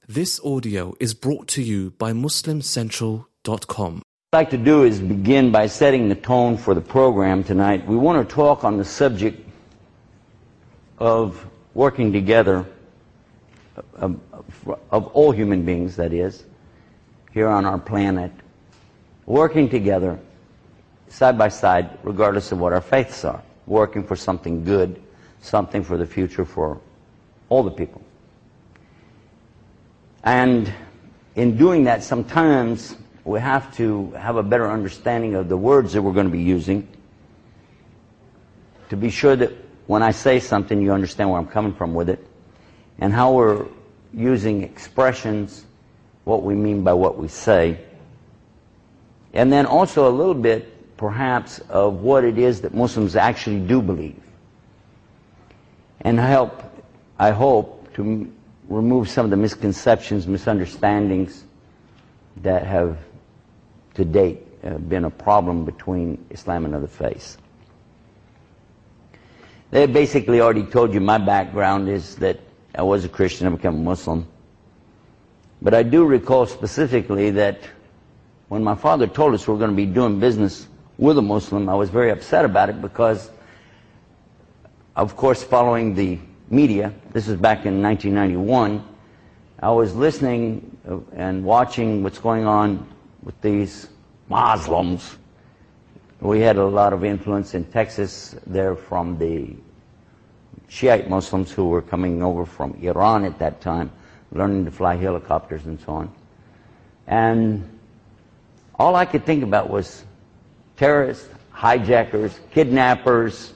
This audio is brought to you by MuslimCentral.com. What I'd like to do is begin by setting the tone for the program tonight. We want to talk on the subject of working together, of all human beings, that is, here on our planet, working together, side by side, regardless of what our faiths are, working for something good, something for the future for all the people. And in doing that, sometimes we have to have a better understanding of the words that we're going to be using to be sure that when I say something, you understand where I'm coming from with it, and how we're using expressions, what we mean by what we say, and then also a little bit, perhaps, of what it is that Muslims actually do believe, and help, I hope, to remove some of the misconceptions, misunderstandings that have, to date, been a problem between Islam and other faiths. They basically already told you my background is that I was a Christian, I became a Muslim. But I do recall specifically that when my father told us we were going to be doing business with a Muslim, I was very upset about it because, of course, following the media, this was back in 1991, I was listening and watching what's going on with these Muslims. We had a lot of influence in Texas there from the Shiite Muslims who were coming over from Iran at that time, learning to fly helicopters and so on. And all I could think about was terrorists, hijackers, kidnappers,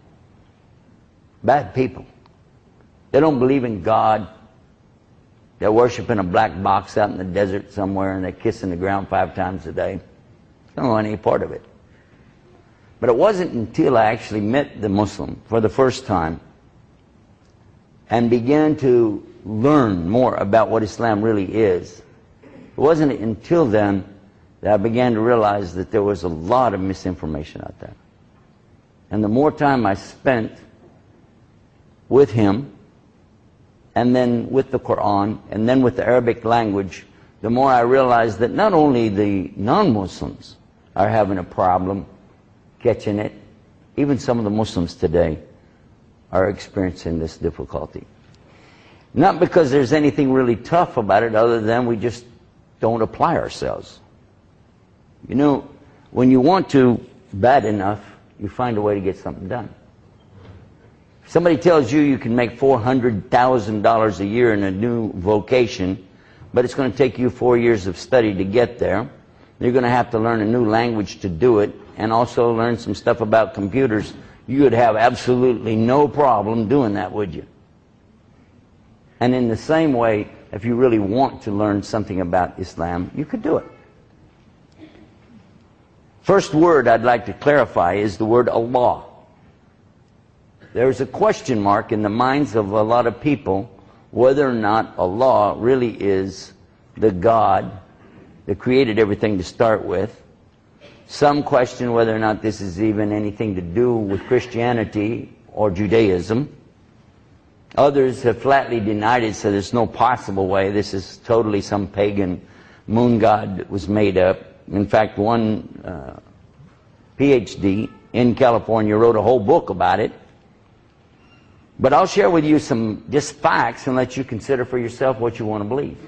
bad people. They don't believe in God. They're worshiping a black box out in the desert somewhere, and they're kissing the ground 5 times a day. I don't know any part of it. But it wasn't until I actually met the Muslim for the first time and began to learn more about what Islam really is. It wasn't until then that I began to realize that there was a lot of misinformation out there. And the more time I spent with him, and then with the Quran, and then with the Arabic language, the more I realized that not only the non-Muslims are having a problem catching it, even some of the Muslims today are experiencing this difficulty. Not because there's anything really tough about it, other than we just don't apply ourselves. You know, when you want to bad enough, you find a way to get something done. Somebody tells you you can make $400,000 a year in a new vocation, but it's going to take you 4 years of study to get there. You're going to have to learn a new language to do it, and also learn some stuff about computers. You would have absolutely no problem doing that, would you? And in the same way, if you really want to learn something about Islam, you could do it. First word I'd like to clarify is the word Allah. There's a question mark in the minds of a lot of people whether or not Allah really is the God that created everything to start with. Some question whether or not this is even anything to do with Christianity or Judaism. Others have flatly denied it, so there's no possible way. This is totally some pagan moon god that was made up. In fact, one PhD in California wrote a whole book about it. But I'll share with you some just facts and let you consider for yourself what you want to believe.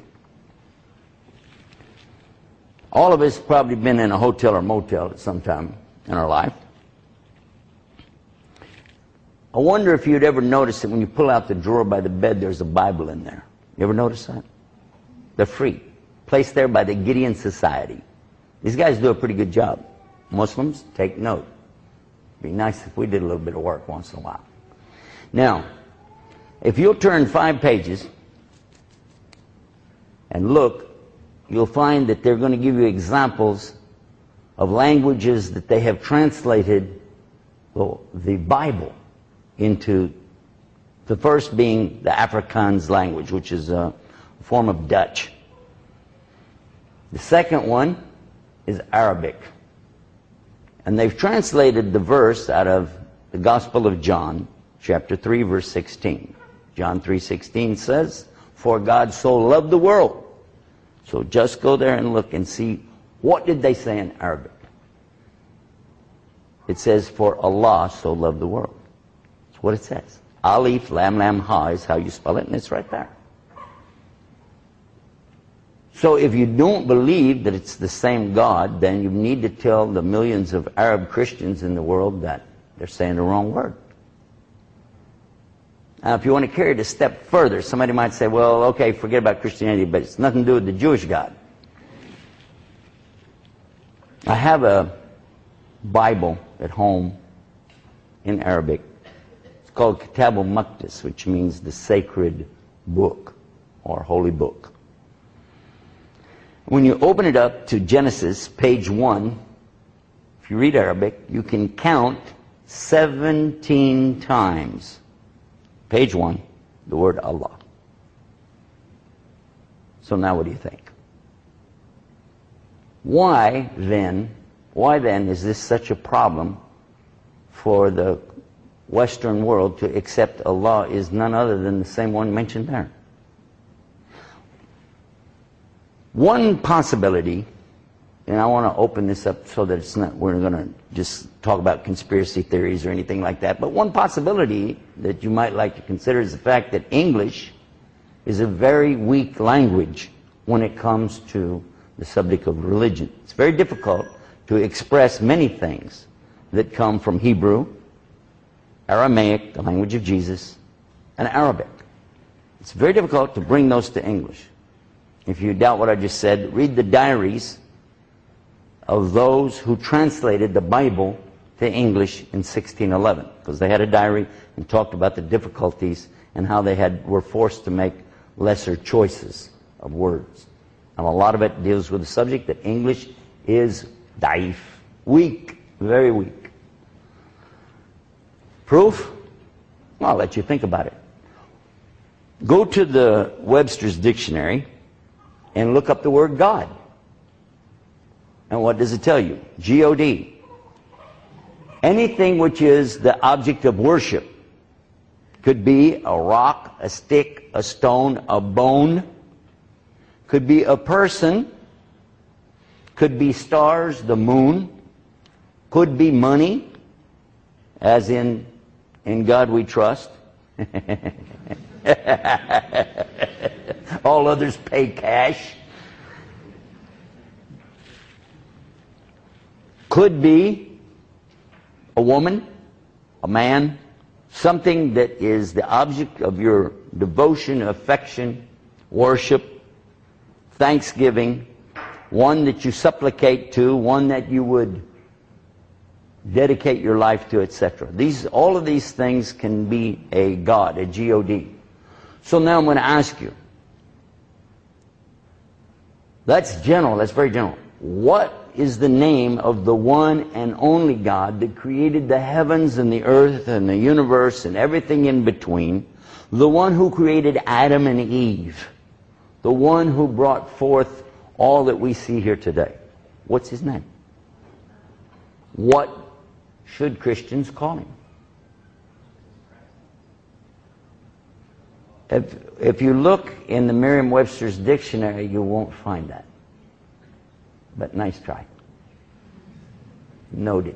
All of us have probably been in a hotel or motel at some time in our life. I wonder if you'd ever notice that when you pull out the drawer by the bed, there's a Bible in there. You ever notice that? They're free. Placed there by the Gideon Society. These guys do a pretty good job. Muslims, take note. It'd be nice if we did a little bit of work once in a while. Now, if you'll turn 5 pages and look, you'll find that they're going to give you examples of languages that they have translated the Bible into, the first being the Afrikaans language, which is a form of Dutch. The second one is Arabic. And they've translated the verse out of the Gospel of John, chapter 3, verse 16. John 3:16 says, For God so loved the world. So just go there and look and see, what did they say in Arabic? It says, for Allah so loved the world. That's what it says. Alif, lam, lam, ha is how you spell it, and it's right there. So if you don't believe that it's the same God, then you need to tell the millions of Arab Christians in the world that they're saying the wrong word. Now, if you want to carry it a step further, somebody might say, well, okay, forget about Christianity, but it's nothing to do with the Jewish God. I have a Bible at home in Arabic. It's called Kitab al-Maqdis, which means the sacred book or holy book. When you open it up to Genesis, page 1, if you read Arabic, you can count 17 times, page 1, the word Allah. So now what do you think? Why then is this such a problem for the Western world to accept Allah is none other than the same one mentioned there? One possibility, and I want to open this up so that it's not, we're going to just talk about conspiracy theories or anything like that, but one possibility that you might like to consider is the fact that English is a very weak language when it comes to the subject of religion. It's very difficult to express many things that come from Hebrew, Aramaic, the language of Jesus, and Arabic. It's very difficult to bring those to English. If you doubt what I just said, read the diaries of those who translated the Bible to English in 1611, because they had a diary and talked about the difficulties and how they were forced to make lesser choices of words. And a lot of it deals with the subject that English is daif, weak, very weak. Proof? Well, I'll let you think about it. Go to the Webster's Dictionary and look up the word God. And what does it tell you? G-O-D. Anything which is the object of worship. Could be a rock, a stick, a stone, a bone. Could be a person. Could be stars, the moon. Could be money, as in God we trust. All others pay cash. Could be a woman, a man, something that is the object of your devotion, affection, worship, thanksgiving, one that you supplicate to, one that you would dedicate your life to, etc. All of these things can be a God, a G-O-D. So now I'm going to ask you, that's general, that's very general. What is the name of the one and only God that created the heavens and the earth and the universe and everything in between? The one who created Adam and Eve. The one who brought forth all that we see here today. What's his name? What should Christians call him? If you look in the Merriam-Webster's dictionary, you won't find that. But nice try. Noted.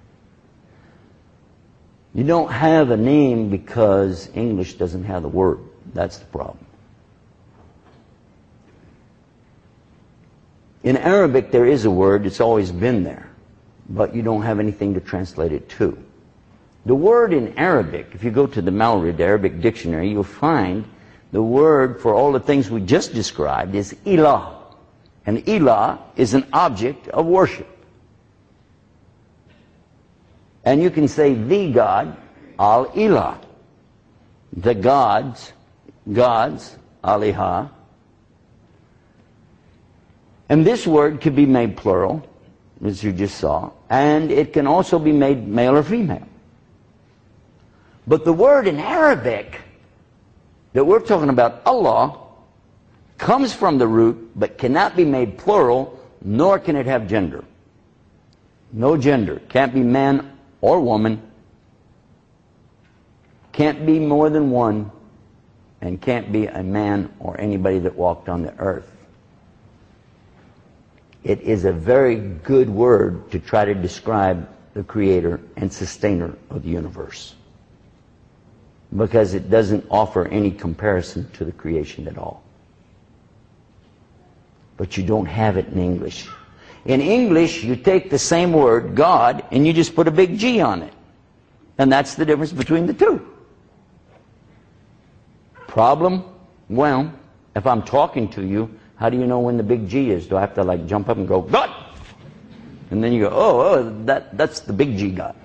You don't have a name because English doesn't have the word. That's the problem. In Arabic, there is a word. It's always been there. But you don't have anything to translate it to. The word in Arabic, if you go to the Malrid Arabic dictionary, you'll find the word for all the things we just described is ilah. And ilah is an object of worship. And you can say the God, al-ilah. The gods, aliha. And this word could be made plural, as you just saw, and it can also be made male or female. But the word in Arabic that we're talking about, Allah, comes from the root, but cannot be made plural, nor can it have gender. No gender. Can't be man or woman. Can't be more than one. and can't be a man or anybody that walked on the earth. It is a very good word to try to describe the creator and sustainer of the universe, because it doesn't offer any comparison to the creation at all. But you don't have it in English. In English, you take the same word, God, and you just put a big G on it. And that's the difference between the two. Problem? Well, if I'm talking to you, how do you know when the big G is? Do I have to like jump up and go, God? And then you go, oh, that's the big G God.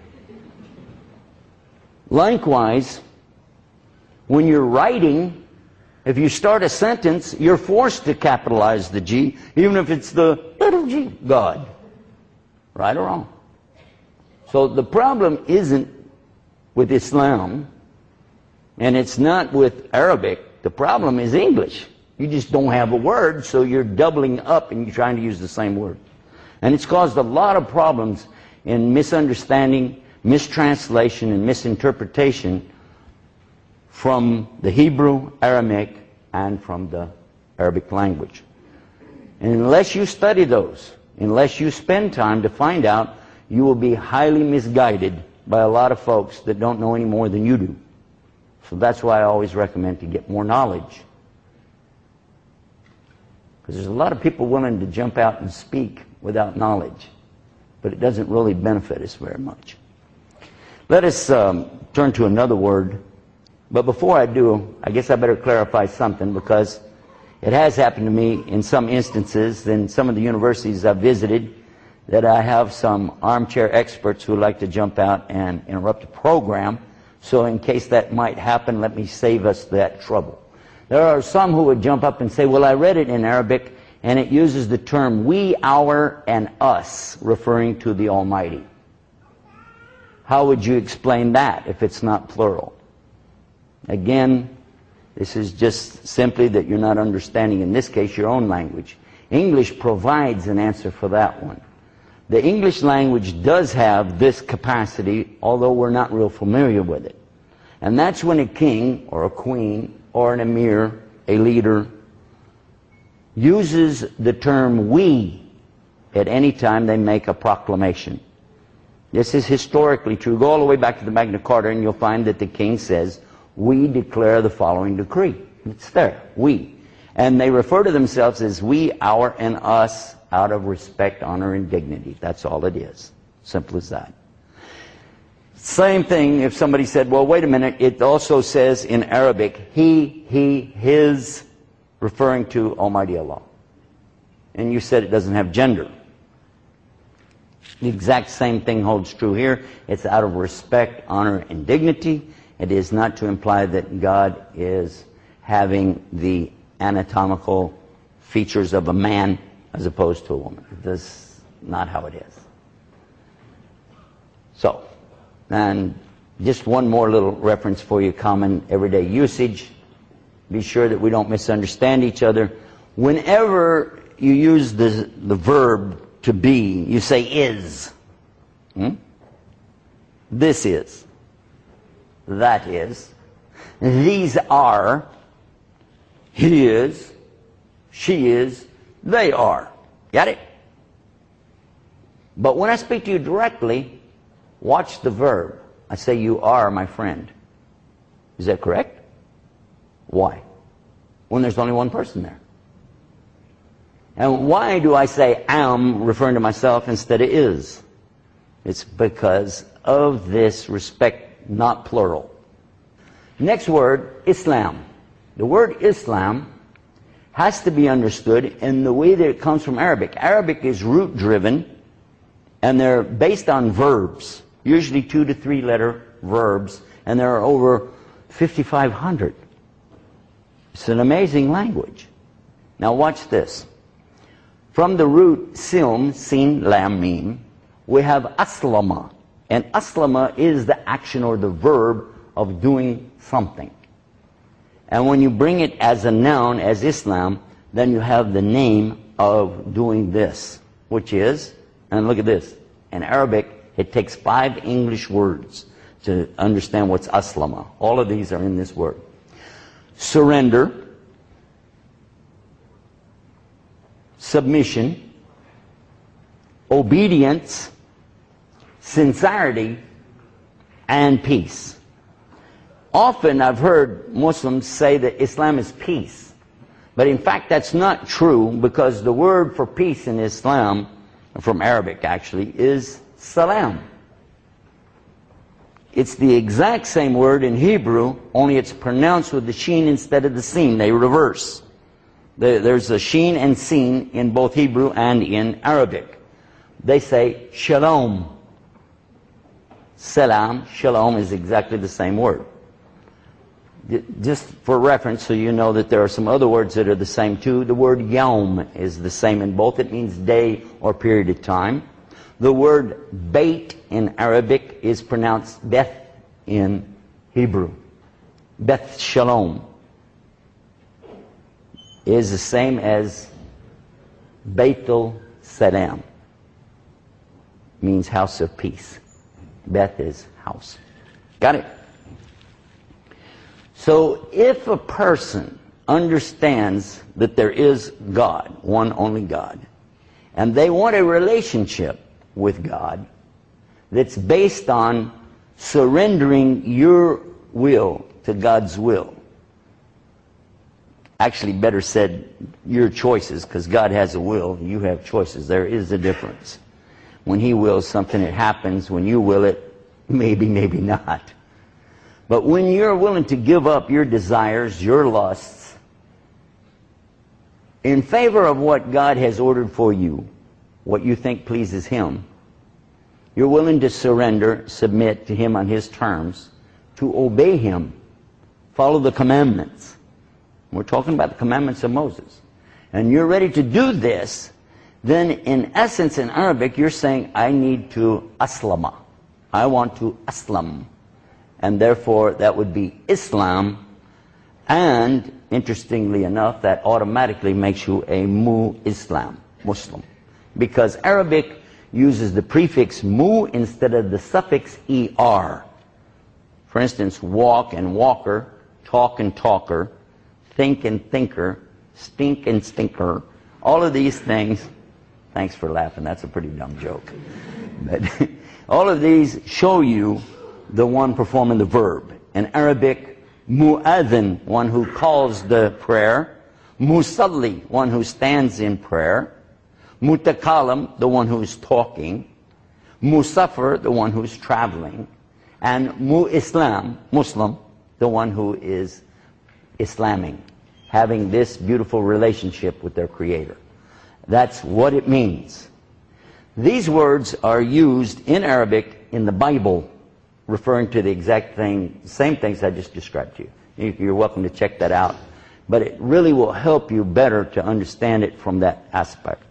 Likewise, when you're writing, if you start a sentence, you're forced to capitalize the G, even if it's the little g, God. Right or wrong? So the problem isn't with Islam, and it's not with Arabic. The problem is English. You just don't have a word, so you're doubling up and you're trying to use the same word. And it's caused a lot of problems in misunderstanding, mistranslation, and misinterpretation from the Hebrew, Aramaic, and from the Arabic language. And unless you study those, unless you spend time to find out, you will be highly misguided by a lot of folks that don't know any more than you do. So that's why I always recommend to get more knowledge. Because there's a lot of people willing to jump out and speak without knowledge, but it doesn't really benefit us very much. Let us turn to another word. But before I do, I guess I better clarify something, because it has happened to me in some instances in some of the universities I've visited that I have some armchair experts who like to jump out and interrupt the program. So in case that might happen, let me save us that trouble. There are some who would jump up and say, well, I read it in Arabic, and it uses the term we, our, and us, referring to the Almighty. How would you explain that if it's not plural? Again, this is just simply that you're not understanding, in this case, your own language. English provides an answer for that one. The English language does have this capacity, although we're not real familiar with it. And that's when a king or a queen or an emir, a leader, uses the term we at any time they make a proclamation. This is historically true. Go all the way back to the Magna Carta and you'll find that the king says, we declare the following decree. It's there, we. And they refer to themselves as we, our, and us out of respect, honor, and dignity. That's all it is. Simple as that. Same thing if somebody said, well, wait a minute, it also says in Arabic, he, his, referring to Almighty Allah. And you said it doesn't have gender. The exact same thing holds true here. It's out of respect, honor, and dignity. It is not to imply that God is having the anatomical features of a man as opposed to a woman. That's not how it is. So, and just one more little reference for you, common everyday usage. Be sure that we don't misunderstand each other. Whenever you use the verb to be, you say is. This is. That is. These are. He is. She is. They are. Got it? But when I speak to you directly, watch the verb. I say, you are my friend. Is that correct? Why? When there's only one person there. And why do I say am, referring to myself, instead of is? It's because of this respect, not plural. Next word, Islam. The word Islam has to be understood in the way that it comes from Arabic. Arabic is root-driven, and they're based on verbs, usually 2 to 3 letter verbs, and there are over 5,500. It's an amazing language. Now watch this. From the root silm, sin, lam, mim, we have aslama. And aslama is the action or the verb of doing something. And when you bring it as a noun, as Islam, then you have the name of doing this, which is, and look at this, in Arabic, it takes 5 English words to understand what's aslama. All of these are in this word. surrender, submission, obedience, sincerity, and peace. Often I've heard Muslims say that Islam is peace. But in fact, that's not true, because the word for peace in Islam, from Arabic actually, is salam. It's the exact same word in Hebrew, only it's pronounced with the sheen instead of the sin. They reverse. There's a sheen and sin in both Hebrew and in Arabic. They say shalom. Salam, shalom is exactly the same word. Just for reference, so you know that there are some other words that are the same too. The word yawm is the same in both. It means day or period of time. The word bait in Arabic is pronounced beth in Hebrew. Beth shalom is the same as Baitul Salam. Means house of peace. Beth is house. Got it? So if a person understands that there is God, one only God, and they want a relationship with God that's based on surrendering your will to God's will. Actually, better said, your choices, because God has a will, you have choices. There is a difference. When He wills something, it happens. When you will it, maybe, maybe not. But when you're willing to give up your desires, your lusts, in favor of what God has ordered for you, what you think pleases Him, you're willing to surrender, submit to Him on His terms, to obey Him, follow the commandments. We're talking about the commandments of Moses. And you're ready to do this, then in essence in Arabic you're saying, I need to aslama. I want to aslam. And therefore that would be Islam. And interestingly enough, that automatically makes you a Islam, Muslim. Because Arabic uses the prefix mu instead of the suffix er. For instance, walk and walker, talk and talker, think and thinker, stink and stinker. All of these things, thanks for laughing, that's a pretty dumb joke. But all of these show you the one performing the verb. In Arabic, mu'adhin, one who calls the prayer. Musalli, one who stands in prayer. Mutakalam, the one who is talking. Musafir, the one who is traveling. And Mu-Islam, Muslim, the one who is Islamming, having this beautiful relationship with their Creator. That's what it means. These words are used in Arabic in the Bible, referring to the exact thing, same things I just described to you. You're welcome to check that out. But it really will help you better to understand it from that aspect.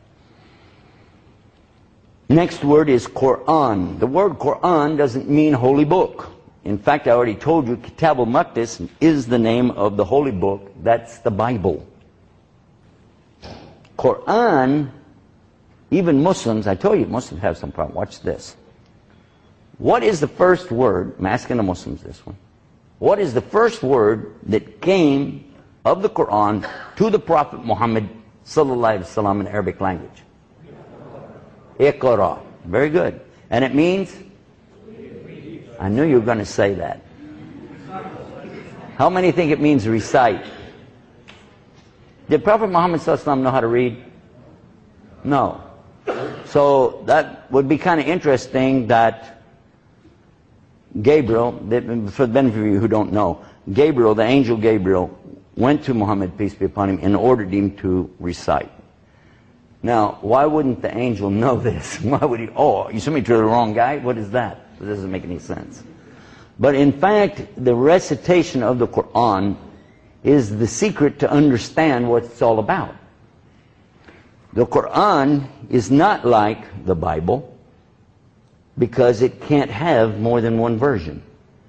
Next word is Quran. The word Quran doesn't mean holy book. In fact, I already told you, Kitab al-Maqdis is the name of the holy book. That's the Bible. Quran, even Muslims, I told you Muslims have some problem. Watch this. What is the first word, I'm asking the Muslims this one, what is the first word that came of the Quran to the Prophet Muhammad sallallahu alaihi wasallam in Arabic language? Iqra. Very good. And it means? I knew you were going to say that. How many think it means recite? Did Prophet Muhammad sallallahu alaihi wasallam know how to read? No. So that would be kind of interesting that Gabriel, for the benefit of you who don't know, Gabriel, the angel Gabriel, went to Muhammad, peace be upon him, and ordered him to recite. Now, why wouldn't the angel know this? Why would he? Oh, you sent me to the wrong guy? What is that? It doesn't make any sense. But in fact, the recitation of the Quran is the secret to understand what it's all about. The Quran is not like the Bible because it can't have more than one version.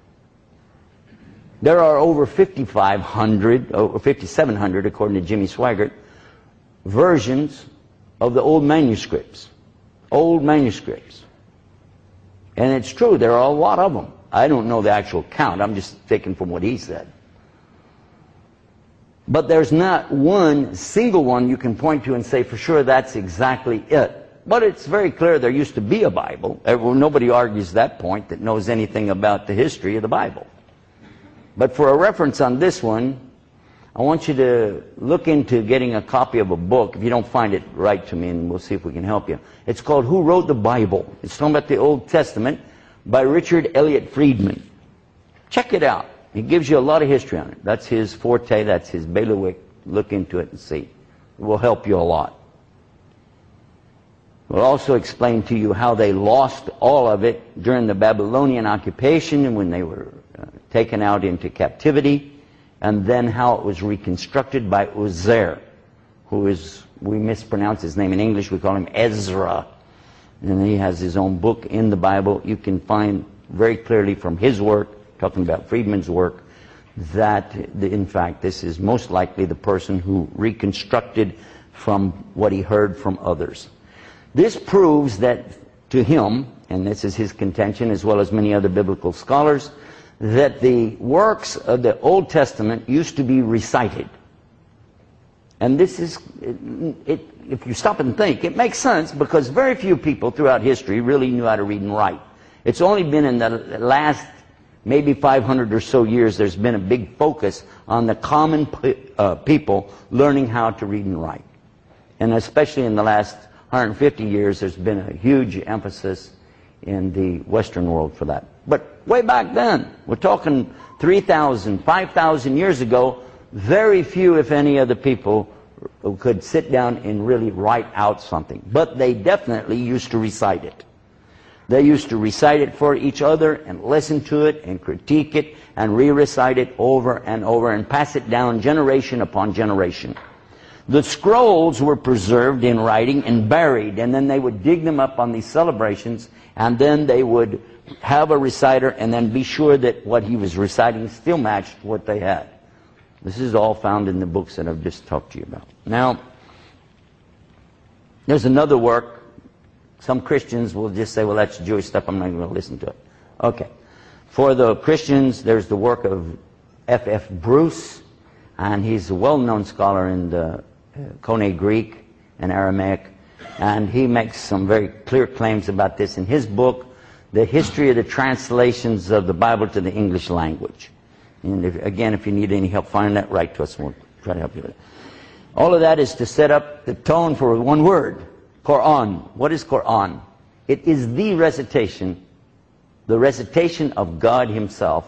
There are over 5,500, or 5,700 according to Jimmy Swaggart, versions of the old manuscripts. Old manuscripts. And it's true, there are a lot of them. I don't know the actual count, I'm just taking from what he said. But there's not one single one you can point to and say for sure that's exactly it. But it's very clear there used to be a Bible. Nobody argues that point that knows anything about the history of the Bible. But for a reference on this one, I want you to look into getting a copy of a book. If you don't find it, write to me and we'll see if we can help you. It's called Who Wrote the Bible? It's talking about the Old Testament by Richard Elliott Friedman. Check it out. He gives you a lot of history on it. That's his forte. That's his bailiwick. Look into it and see. It will help you a lot. We'll also explain to you how they lost all of it during the Babylonian occupation and when they were taken out into captivity, and then how it was reconstructed by Uzair, who is, we mispronounce his name in English, we call him Ezra. And he has his own book in the Bible. You can find very clearly from his work, talking about Friedman's work, that in fact this is most likely the person who reconstructed from what he heard from others. This proves that to him, and this is his contention as well as many other biblical scholars, that the works of the Old Testament used to be recited. And this is, if you stop and think, it makes sense because very few people throughout history really knew how to read and write. It's only been in the last maybe 500 or so years there's been a big focus on the common people learning how to read and write. And especially in the last 150 years there's been a huge emphasis in the Western world for that. But way back then, we're talking 3,000, 5,000 years ago, very few, if any, of the people who could sit down and really write out something. But they definitely used to recite it. They used to recite it for each other and listen to it and critique it and re-recite it over and over and pass it down generation upon generation. The scrolls were preserved in writing and buried, and then they would dig them up on these celebrations, and then they would have a reciter and then be sure that what he was reciting still matched what they had. This is all found in the books that I've just talked to you about. Now, there's another work. Some Christians will just say, well, that's Jewish stuff, I'm not going to listen to it. Okay. For the Christians, there's the work of F.F. Bruce, and he's a well-known scholar in the Koine Greek and Aramaic, and he makes some very clear claims about this in his book, The History of the Translations of the Bible to the English Language. And again, if you need any help finding that, write to us and we'll try to help you with it. All of that is to set up the tone for one word, Quran. What is Quran? It is the recitation of God Himself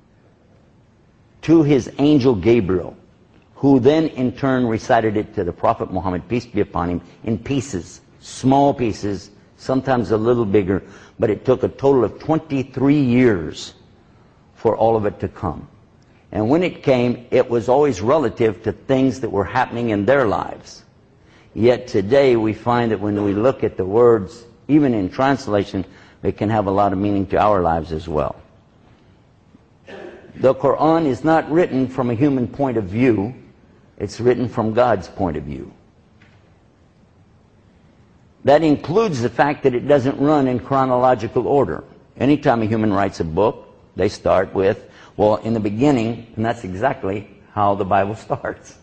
to His angel Gabriel, who then in turn recited it to the Prophet Muhammad, peace be upon him, in pieces, small pieces, sometimes a little bigger, but it took a total of 23 years for all of it to come. And when it came, it was always relative to things that were happening in their lives. Yet today we find that when we look at the words, even in translation, they can have a lot of meaning to our lives as well. The Quran is not written from a human point of view. It's written from God's point of view. That includes the fact that it doesn't run in chronological order. Anytime a human writes a book, they start with, well, in the beginning, and that's exactly how the Bible starts.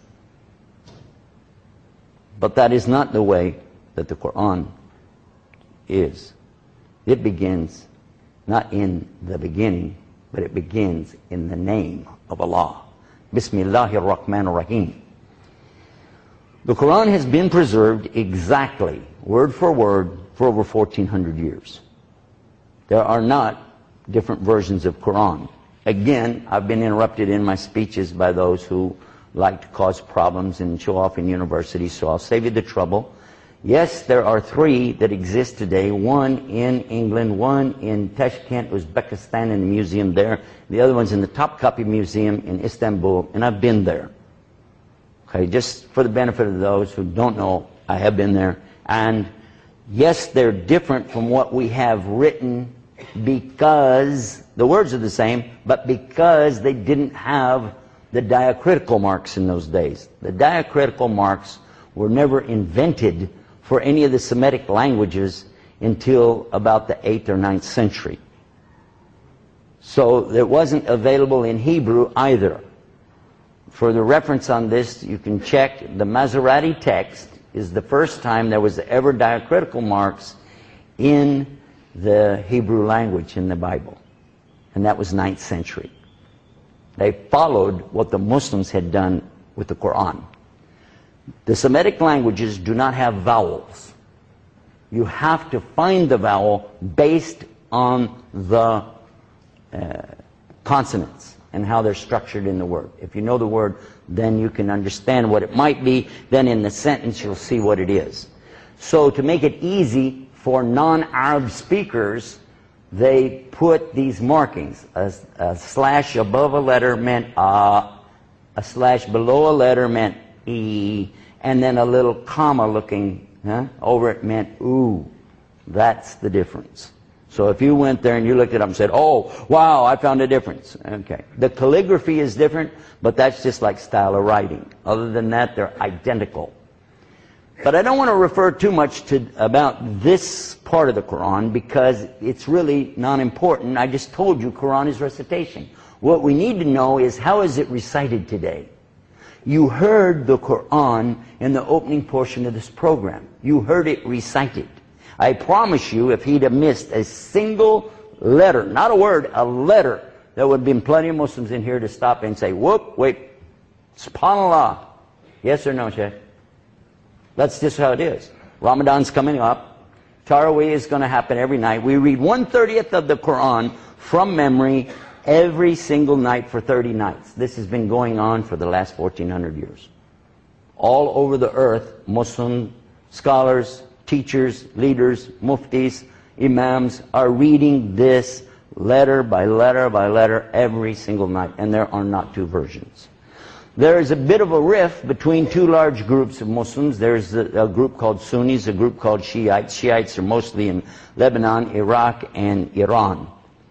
But that is not the way that the Quran is. It begins not in the beginning, but it begins in the name of Allah. Bismillahir Rahmanir Rahim. The Quran has been preserved exactly, word for word, for over 1,400 years. There are not different versions of Quran. Again, I've been interrupted in my speeches by those who like to cause problems and show off in universities, so I'll save you the trouble. Yes, there are 3 that exist today, one in England, one in Tashkent, Uzbekistan, in the museum there. The other one's in the Topkapi Museum in Istanbul, and I've been there. Okay, just for the benefit of those who don't know, I have been there. And yes, they're different from what we have written because the words are the same, but because they didn't have the diacritical marks in those days. The diacritical marks were never invented for any of the Semitic languages until about the 8th or 9th century. So it wasn't available in Hebrew either. For the reference on this, you can check the Masorati text is the first time there was ever diacritical marks in the Hebrew language in the Bible. And that was 9th century. They followed what the Muslims had done with the Quran. The Semitic languages do not have vowels. You have to find the vowel based on the consonants and how they're structured in the word. If you know the word, then you can understand what it might be. Then in the sentence, you'll see what it is. So to make it easy for non-Arab speakers, they put these markings. A slash above a letter meant a slash below a letter meant e, and then a little comma looking over it meant ooh. That's the difference. So if you went there and you looked it up and said, oh, wow, I found a difference. Okay. The calligraphy is different, but that's just like style of writing. Other than that, they're identical. But I don't want to refer too much about this part of the Quran because it's really not important. I just told you Quran is recitation. What we need to know is how is it recited today? You heard the Quran in the opening portion of this program. You heard it recited. I promise you, if he'd have missed a single letter, not a word, a letter, there would have been plenty of Muslims in here to stop and say, whoop, wait, subhanallah. Yes or no, Sheikh? That's just how it is. Ramadan's coming up. Taraweeh is going to happen every night. We read 1/30th of the Quran from memory every single night for 30 nights. This has been going on for the last 1400 years. All over the earth, Muslim scholars, teachers, leaders, muftis, imams are reading this letter by letter by letter every single night, and there are not two versions. There is a bit of a rift between two large groups of Muslims. There's a group called Sunnis, a group called Shiites. Shiites are mostly in Lebanon, Iraq, and Iran.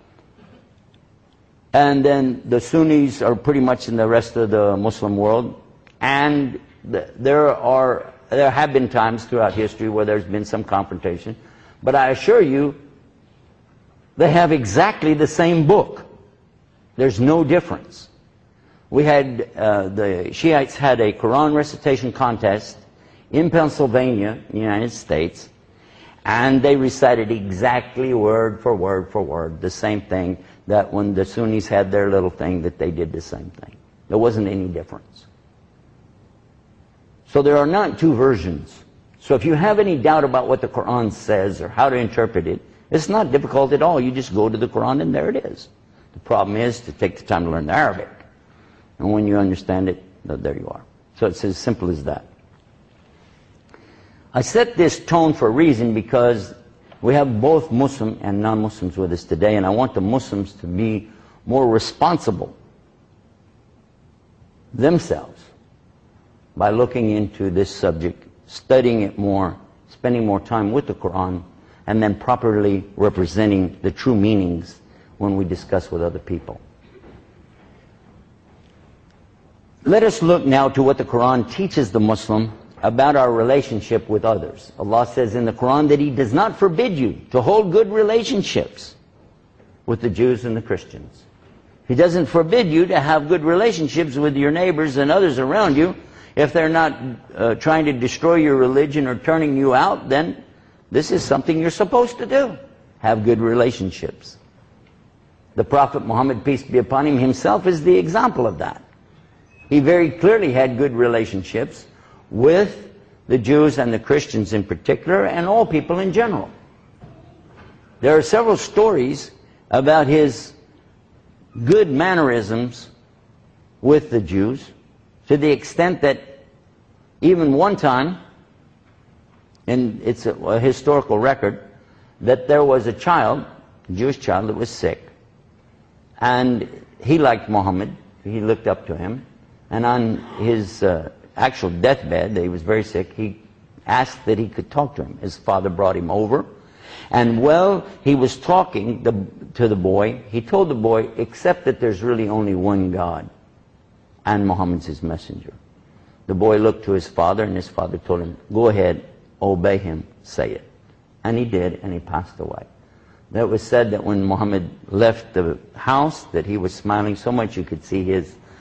And then the Sunnis are pretty much in the rest of the Muslim world. And there have been times throughout history where there's been some confrontation. But I assure you, they have exactly the same book. There's no difference. We had, the Shiites had a Quran recitation contest in Pennsylvania, in the United States, and they recited exactly word for word the same thing that when the Sunnis had their little thing, that they did the same thing. There wasn't any difference. So there are not two versions. So if you have any doubt about what the Quran says or how to interpret it, it's not difficult at all. You just go to the Quran and there it is. The problem is to take the time to learn the Arabic. And when you understand it, there you are. So it's as simple as that. I set this tone for a reason because we have both Muslim and non-Muslims with us today, and I want the Muslims to be more responsible themselves by looking into this subject, studying it more, spending more time with the Quran, and then properly representing the true meanings when we discuss with other people. Let us look now to what the Quran teaches the Muslim about our relationship with others. Allah says in the Quran that He does not forbid you to hold good relationships with the Jews and the Christians. He doesn't forbid you to have good relationships with your neighbors and others around you. If they're not trying to destroy your religion or turning you out, then this is something you're supposed to do. Have good relationships. The Prophet Muhammad, peace be upon him, himself is the example of that. He very clearly had good relationships with the Jews and the Christians in particular, and all people in general. There are several stories about his good mannerisms with the Jews, to the extent that even one time, and it's a historical record, that there was a child, a Jewish child that was sick, and he liked Muhammad, he looked up to him, and on his actual deathbed, he was very sick, he asked that he could talk to him. His father brought him over, and while he was talking to the boy, he told the boy, except that there's really only one God, and Muhammad's his messenger. The boy looked to his father, and his father told him, go ahead, obey him, say it. And he did, and he passed away. It was said that when Muhammad left the house, that he was smiling so much you could see his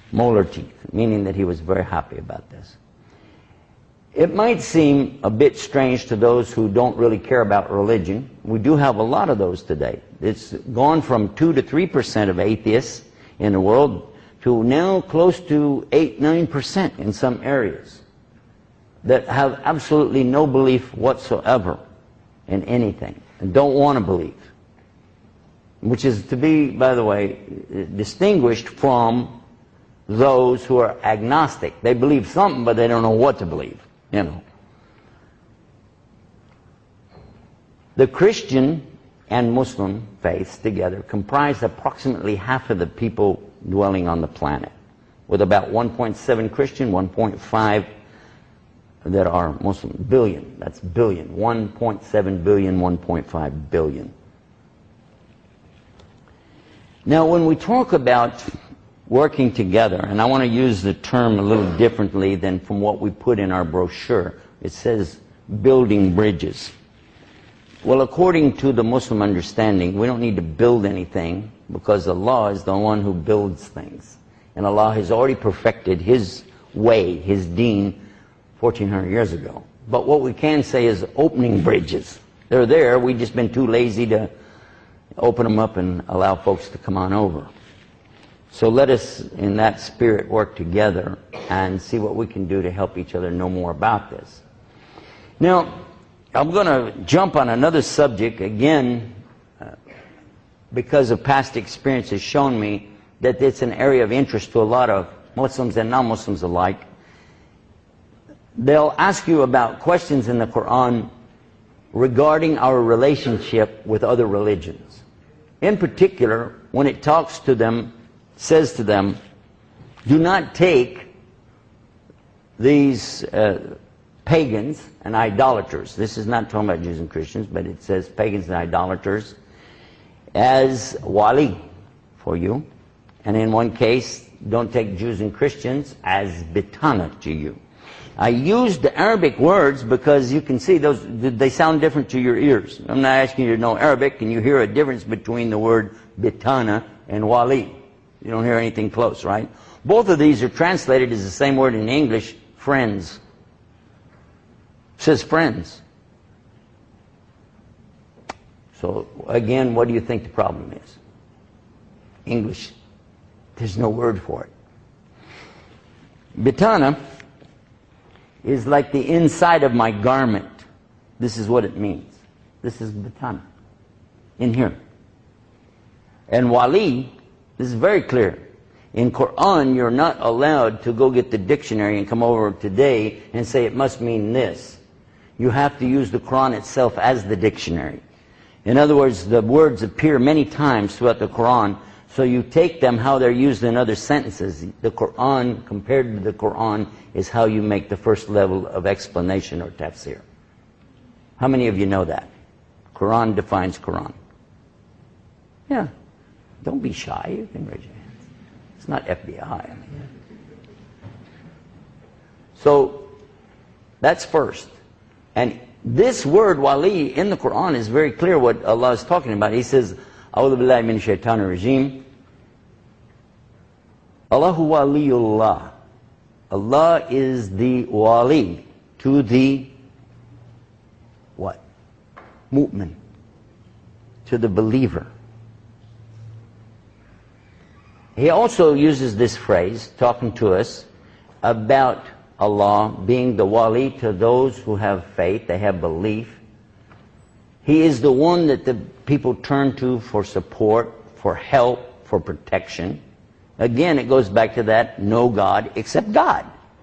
molar teeth, meaning that he was very happy about this. It might seem a bit strange to those who don't really care about religion. We do have a lot of those today. It's gone from 2 to 3% of atheists in the world to now close to 8-9% in some areas that have absolutely no belief whatsoever in anything and don't want to believe. Which is to be, by the way, distinguished from those who are agnostic. They believe something, but they don't know what to believe, you know. The Christian and Muslim faiths together comprise approximately half of the people dwelling on the planet, with about 1.7 Christian, 1.5 that are Muslim. Billion, that's billion. 1.7 billion, 1.5 billion. Now, when we talk about working together, and I want to use the term a little differently than from what we put in our brochure. It says building bridges. Well, according to the Muslim understanding, we don't need to build anything because Allah is the one who builds things. And Allah has already perfected His way, His deen, 1400 years ago. But what we can say is opening bridges. They're there, we've just been too lazy to open them up and allow folks to come on over. So let us, in that spirit, work together and see what we can do to help each other know more about this. Now, I'm going to jump on another subject, again, because of past experience has shown me that it's an area of interest to a lot of Muslims and non-Muslims alike. They'll ask you about questions in the Quran regarding our relationship with other religions. In particular, when it talks to them, says to them, do not take these pagans and idolaters. This is not talking about Jews and Christians, but it says pagans and idolaters as wali for you. And in one case, don't take Jews and Christians as bitana to you. I used the Arabic words because you can see those, they sound different to your ears. I'm not asking you to know Arabic. Can you hear a difference between the word bitana and wali? You don't hear anything close, right? Both of these are translated as the same word in English, friends. It says friends. So again, what do you think the problem is? English. There's no word for it. Bitana is like the inside of my garment. This is what it means. This is bitana. In here. And wali, this is very clear. In Quran, you're not allowed to go get the dictionary and come over today and say it must mean this. You have to use the Quran itself as the dictionary. In other words, the words appear many times throughout the Quran, so you take them how they're used in other sentences. The Quran, compared to the Quran, is how you make the first level of explanation or tafsir. How many of you know that? Quran defines Quran. Yeah. Don't be shy. You can raise your hands. It's not FBI. I mean. So, that's first. And this word, wali, in the Quran is very clear what Allah is talking about. He says, A'udhu billahi min shaitanir rajim. Allahu waliyullah. Allah is the wali to the what? Mu'min. To the believer. He also uses this phrase, talking to us about Allah being the wali to those who have faith, they have belief. He is the one that the people turn to for support, for help, for protection. Again, it goes back to that, no God except God.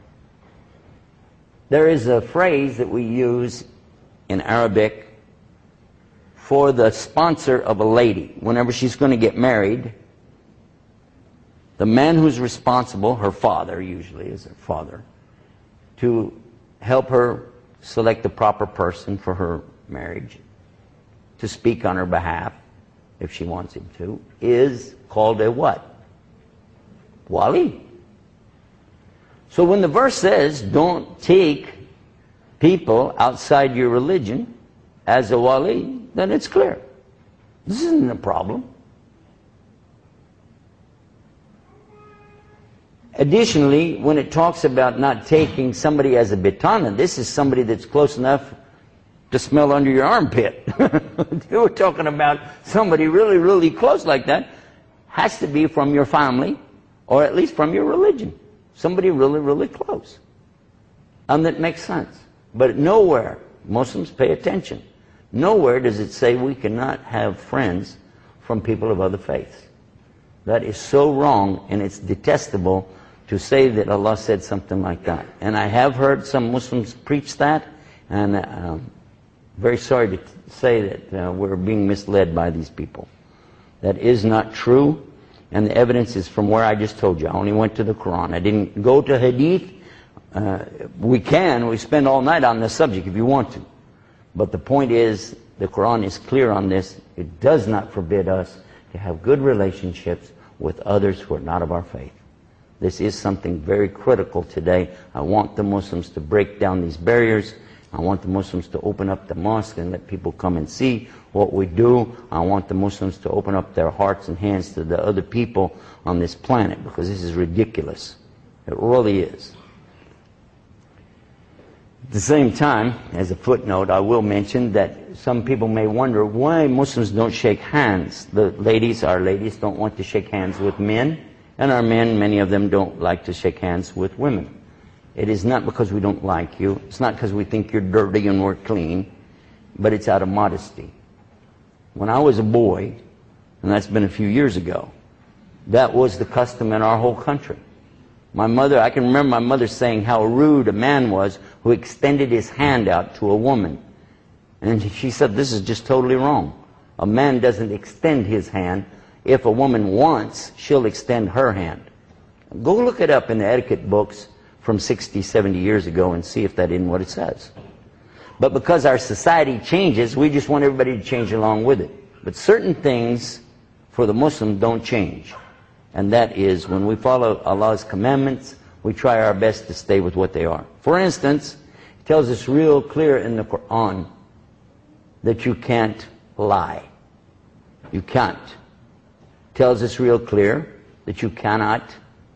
There is a phrase that we use in Arabic for the sponsor of a lady. Whenever she's going to get married, the man who's responsible, her father usually is her father, to help her select the proper person for her marriage, to speak on her behalf, if she wants him to, is called a what? Wali. So when the verse says, don't take people outside your religion as a wali, then it's clear. This isn't a problem. Additionally, when it talks about not taking somebody as a bitana, this is somebody that's close enough to smell under your armpit. They were talking about somebody really, really close like that. Has to be from your family, or at least from your religion. Somebody really, really close. And that makes sense. But nowhere, Muslims pay attention, nowhere does it say we cannot have friends from people of other faiths. That is so wrong, and it's detestable to say that Allah said something like that. And I have heard some Muslims preach that, and I'm very sorry to say that we're being misled by these people. That is not true, and the evidence is from where I just told you. I only went to the Quran. I didn't go to Hadith. We spend all night on this subject if you want to. But the point is, the Quran is clear on this. It does not forbid us to have good relationships with others who are not of our faith. This is something very critical today. I want the Muslims to break down these barriers. I want the Muslims to open up the mosque and let people come and see what we do. I want the Muslims to open up their hearts and hands to the other people on this planet, because this is ridiculous. It really is. At the same time, as a footnote, I will mention that some people may wonder why Muslims don't shake hands. The ladies, our ladies, don't want to shake hands with men, and our men, many of them, don't like to shake hands with women. It is not because we don't like you. It's not because we think you're dirty and we're clean, but it's out of modesty. When I was a boy, and that's been a few years ago, that was the custom in our whole country. My mother, I can remember my mother saying how rude a man was who extended his hand out to a woman. And she said, this is just totally wrong. A man doesn't extend his hand. If a woman wants, she'll extend her hand. Go look it up in the etiquette books from 60, 70 years ago and see if that isn't what it says. But because our society changes, we just want everybody to change along with it. But certain things for the Muslim don't change. And that is, when we follow Allah's commandments, we try our best to stay with what they are. For instance, it tells us real clear in the Quran that you can't lie. You can't. It tells us real clear that you cannot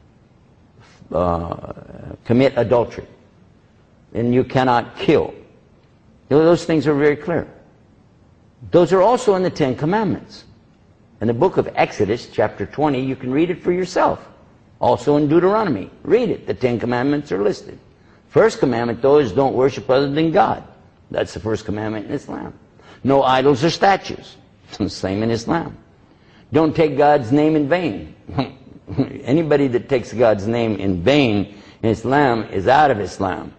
commit adultery. And you cannot kill. Those things are very clear. Those are also in the Ten Commandments. In the book of Exodus, chapter 20, you can read it for yourself. Also in Deuteronomy, read it. The Ten Commandments are listed. First commandment, though, is don't worship other than God. That's the first commandment in Islam. No idols or statues. Same in Islam. Don't take God's name in vain. Anybody that takes God's name in vain in Islam is out of Islam.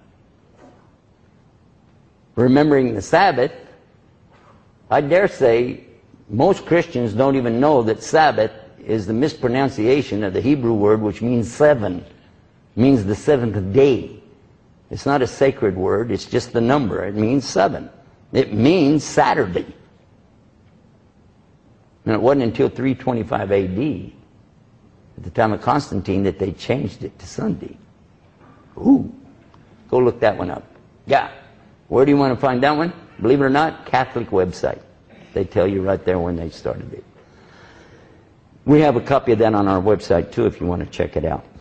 Remembering the Sabbath, I dare say most Christians don't even know that Sabbath is the mispronunciation of the Hebrew word which means seven. It means the seventh day. It's not a sacred word, it's just the number. It means seven. It means Saturday. And it wasn't until 325 AD, at the time of Constantine, that they changed it to Sunday. Ooh, go look that one up. Yeah. Where do you want to find that one? Believe it or not, Catholic website. They tell you right there when they started it. We have a copy of that on our website too if you want to check it out.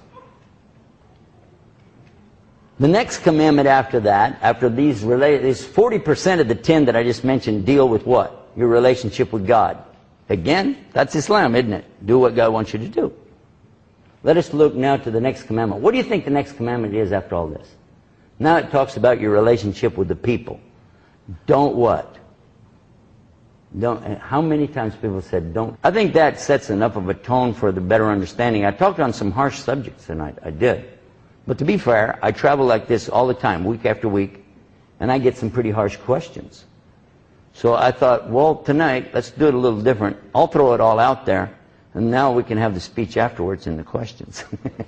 The next commandment after that, after these 40% of the 10 that I just mentioned deal with what? Your relationship with God. Again, that's Islam, isn't it? Do what God wants you to do. Let us look now to the next commandment. What do you think the next commandment is after all this? Now it talks about your relationship with the people. Don't what? Don't. How many times people said don't? I think that sets enough of a tone for the better understanding. I talked on some harsh subjects tonight. I did. But to be fair, I travel like this all the time, week after week, and I get some pretty harsh questions. So I thought, well, tonight, let's do it a little different. I'll throw it all out there, and now we can have the speech afterwards and the questions.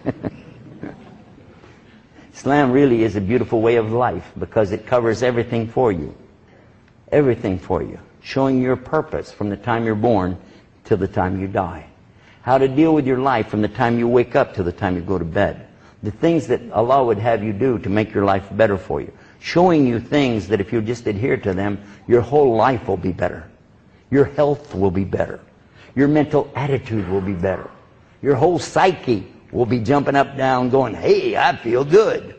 Islam really is a beautiful way of life because it covers everything for you. Everything for you. Showing your purpose from the time you're born till the time you die. How to deal with your life from the time you wake up till the time you go to bed. The things that Allah would have you do to make your life better for you. Showing you things that if you just adhere to them, your whole life will be better. Your health will be better. Your mental attitude will be better. Your whole psyche will be jumping up, down, going, hey, I feel good.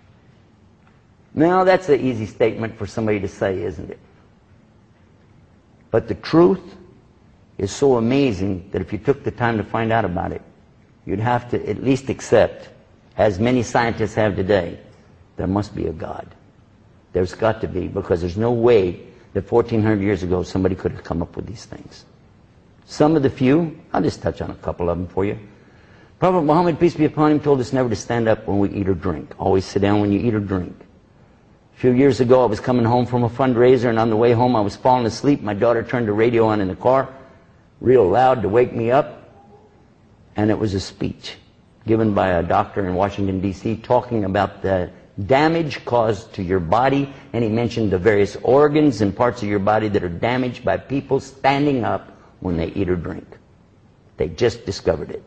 Now, that's an easy statement for somebody to say, isn't it? But the truth is so amazing that if you took the time to find out about it, you'd have to at least accept, as many scientists have today, there must be a God. There's got to be, because there's no way that 1,400 years ago somebody could have come up with these things. Some of the few, I'll just touch on a couple of them for you. Prophet Muhammad, peace be upon him, told us never to stand up when we eat or drink. Always sit down when you eat or drink. A few years ago, I was coming home from a fundraiser, and on the way home, I was falling asleep. My daughter turned the radio on in the car, real loud, to wake me up. And it was a speech given by a doctor in Washington, D.C., talking about the damage caused to your body, and he mentioned the various organs and parts of your body that are damaged by people standing up when they eat or drink. They just discovered it.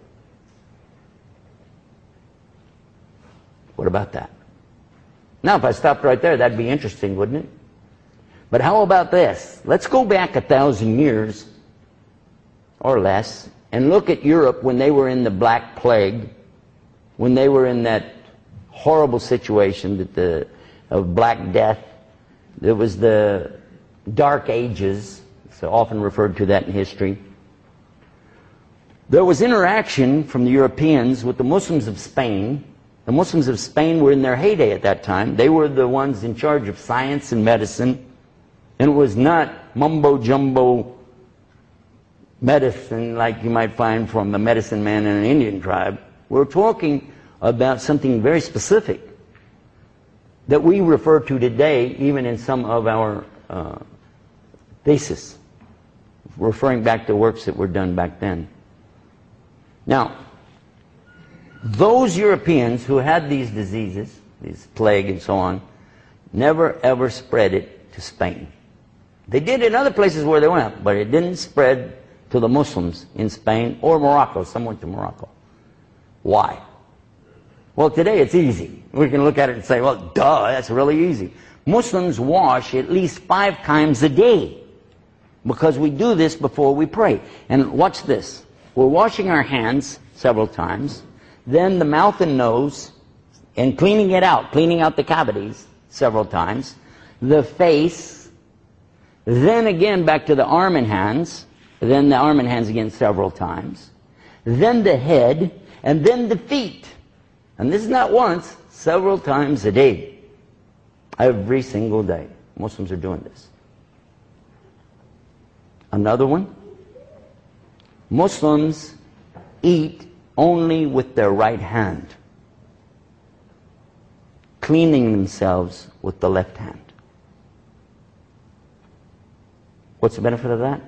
What about that? Now, if I stopped right there, that'd be interesting, wouldn't it? But how about this? Let's go back 1,000 years or less and look at Europe when they were in the Black Plague, when they were in that horrible situation of Black Death. There was the Dark Ages, so often referred to that in history. There was interaction from the Europeans with the Muslims of Spain. The Muslims of Spain were in their heyday at that time. They were the ones in charge of science and medicine. And it was not mumbo-jumbo medicine like you might find from the medicine man in an Indian tribe. We're talking about something very specific that we refer to today, even in some of our theses, referring back to works that were done back then. Now, those Europeans who had these diseases, this plague and so on, never ever spread it to Spain. They did in other places where they went, but it didn't spread to the Muslims in Spain or Morocco. Some went to Morocco. Why? Well, today it's easy. We can look at it and say, well, duh, that's really easy. Muslims wash at least 5 times a day because we do this before we pray. And watch this. We're washing our hands several times, then the mouth and nose, and cleaning it out, cleaning out the cavities several times, the face, then again back to the arm and hands, then the arm and hands again several times, then the head, and then the feet. And this is not once, several times a day. Every single day. Muslims are doing this. Another one. Muslims eat only with their right hand, cleaning themselves with the left hand. What's the benefit of that?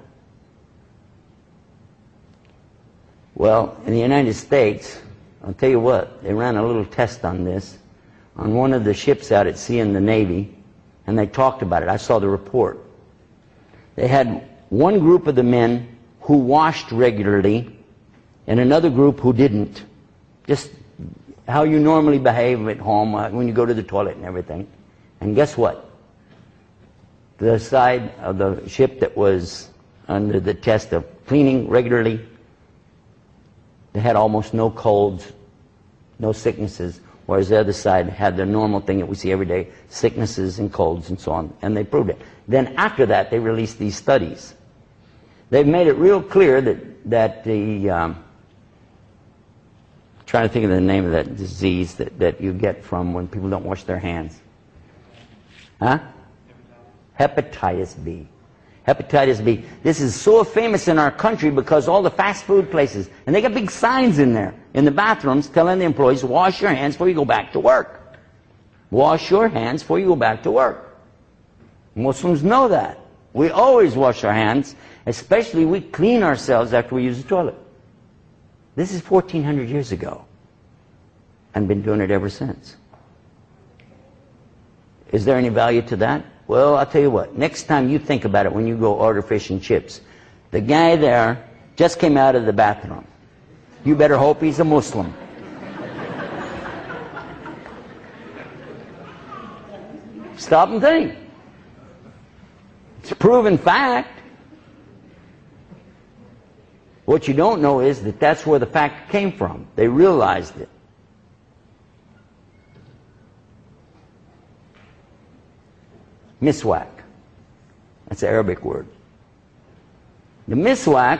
Well, in the United States, I'll tell you what, they ran a little test on this on one of the ships out at sea in the Navy, and they talked about it. I saw the report. They had one group of the men who washed regularly and another group who didn't. Just how you normally behave at home when you go to the toilet and everything. And guess what? The side of the ship that was under the test of cleaning regularly, they had almost no colds, no sicknesses, whereas the other side had the normal thing that we see every day, sicknesses and colds and so on, and they proved it. Then after that, they released these studies. They've made it real clear that the, trying to think of the name of that disease that you get from when people don't wash their hands. Huh? Hepatitis B. Hepatitis B. This is so famous in our country because all the fast food places, and they got big signs in there, in the bathrooms, telling the employees, wash your hands before you go back to work. Wash your hands before you go back to work. Muslims know that. We always wash our hands, especially we clean ourselves after we use the toilet. This is 1,400 years ago, and been doing it ever since. Is there any value to that? Well, I'll tell you what. Next time you think about it when you go order fish and chips, the guy there just came out of the bathroom. You better hope he's a Muslim. Stop and think. It's a proven fact. What you don't know is that that's where the fact came from. They realized it. Miswak. That's an Arabic word. The miswak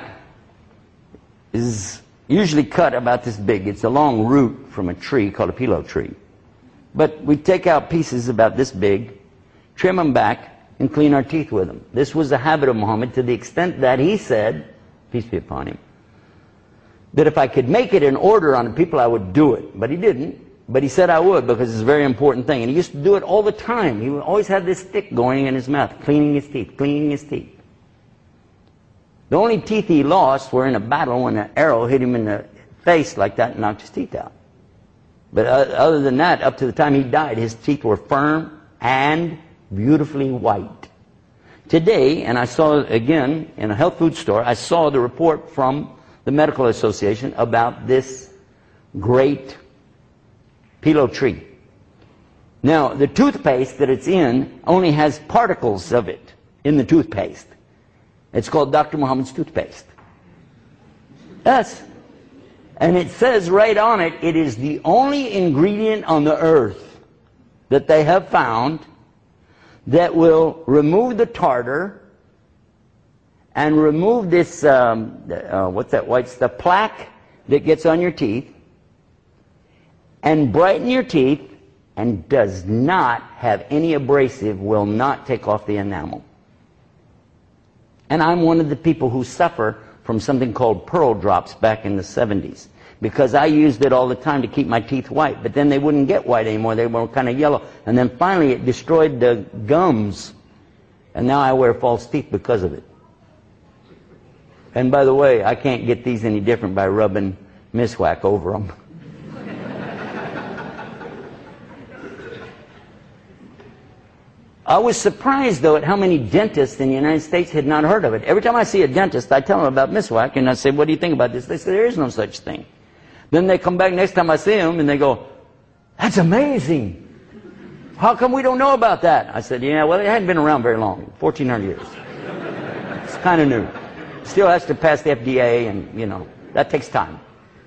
is usually cut about this big. It's a long root from a tree called a pillow tree. But we take out pieces about this big, trim them back, and clean our teeth with them. This was the habit of Muhammad to the extent that he said, peace be upon him, that if I could make it an order on the people, I would do it. But he didn't. But he said I would, because it's a very important thing. And he used to do it all the time. He always had this stick going in his mouth, cleaning his teeth, cleaning his teeth. The only teeth he lost were in a battle when an arrow hit him in the face like that and knocked his teeth out. But other than that, up to the time he died, his teeth were firm and beautifully white. Today, and I saw again in a health food store, I saw the report from the Medical Association about this great pillow tree. Now, the toothpaste that it's in only has particles of it in the toothpaste. It's called Dr. Muhammad's toothpaste. Yes. And it says right on it, it is the only ingredient on the earth that they have found that will remove the tartar and remove this, what's that white stuff, plaque that gets on your teeth, and brighten your teeth, and does not have any abrasive, will not take off the enamel. And I'm one of the people who suffer from something called pearl drops back in the 70s, because I used it all the time to keep my teeth white, but then they wouldn't get white anymore. They were kind of yellow, and then finally it destroyed the gums, and now I wear false teeth because of it. And by the way, I can't get these any different by rubbing miswak over them. I was surprised, though, at how many dentists in the United States had not heard of it. Every time I see a dentist, I tell them about miswak, and I say, what do you think about this? They say, there is no such thing. Then they come back next time I see them, and they go, that's amazing. How come we don't know about that? I said, yeah, well, it hadn't been around very long, 1,400 years. It's kind of new. Still has to pass the FDA, and, you know, that takes time.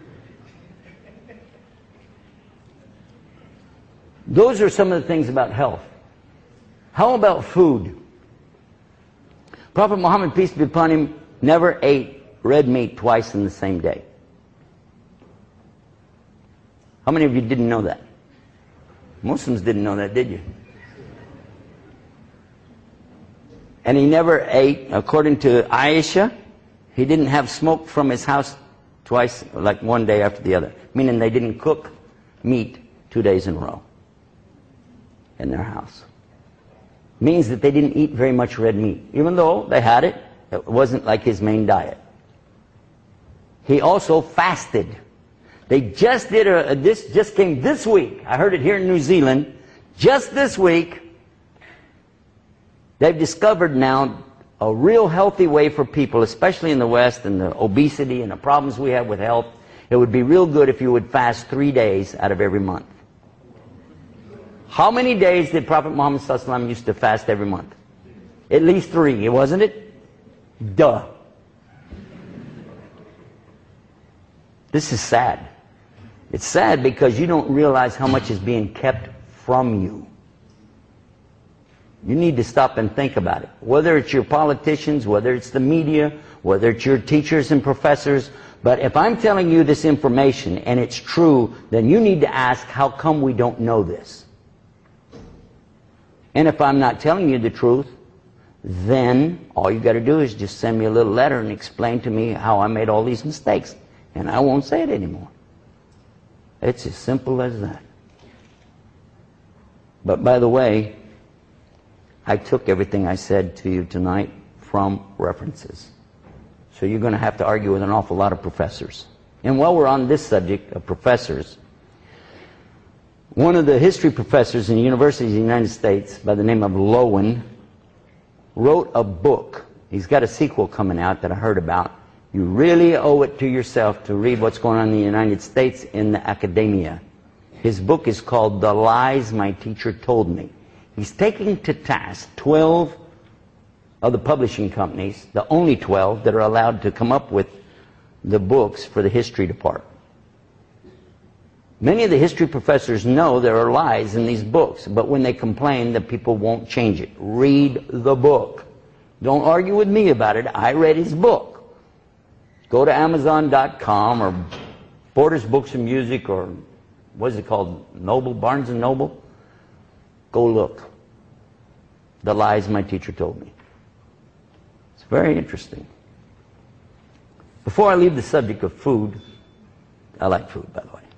Those are some of the things about health. How about food? Prophet Muhammad, peace be upon him, never ate red meat twice in the same day. How many of you didn't know that? Muslims didn't know that, did you? And he never ate, according to Aisha, he didn't have smoke from his house twice, like one day after the other. Meaning they didn't cook meat 2 days in a row in their house. Means that they didn't eat very much red meat. Even though they had it, it wasn't like his main diet. He also fasted. They just did this just came this week. I heard it here in New Zealand. Just this week, they've discovered now a real healthy way for people, especially in the West and the obesity and the problems we have with health. It would be real good if you would fast 3 days out of every month. How many days did Prophet Muhammad ﷺ used to fast every month? At least 3, wasn't it? Duh. This is sad. It's sad because you don't realize how much is being kept from you. You need to stop and think about it. Whether it's your politicians, whether it's the media, whether it's your teachers and professors. But if I'm telling you this information and it's true, then you need to ask, how come we don't know this? And if I'm not telling you the truth, then all you got to do is just send me a little letter and explain to me how I made all these mistakes. And I won't say it anymore. It's as simple as that. But by the way, I took everything I said to you tonight from references. So you're going to have to argue with an awful lot of professors. And while we're on this subject of professors, one of the history professors in the universities of the United States by the name of Lowen wrote a book. He's got a sequel coming out that I heard about. You really owe it to yourself to read what's going on in the United States in the academia. His book is called The Lies My Teacher Told Me. He's taking to task 12 of the publishing companies, the only 12 that are allowed to come up with the books for the history department. Many of the history professors know there are lies in these books, but when they complain, the people won't change it. Read the book. Don't argue with me about it. I read his book. Go to Amazon.com or Borders Books and Music, or what is it called? Noble, Barnes and Noble? Go look. The lies my teacher told me. It's very interesting. Before I leave the subject of food, I like food, by the way.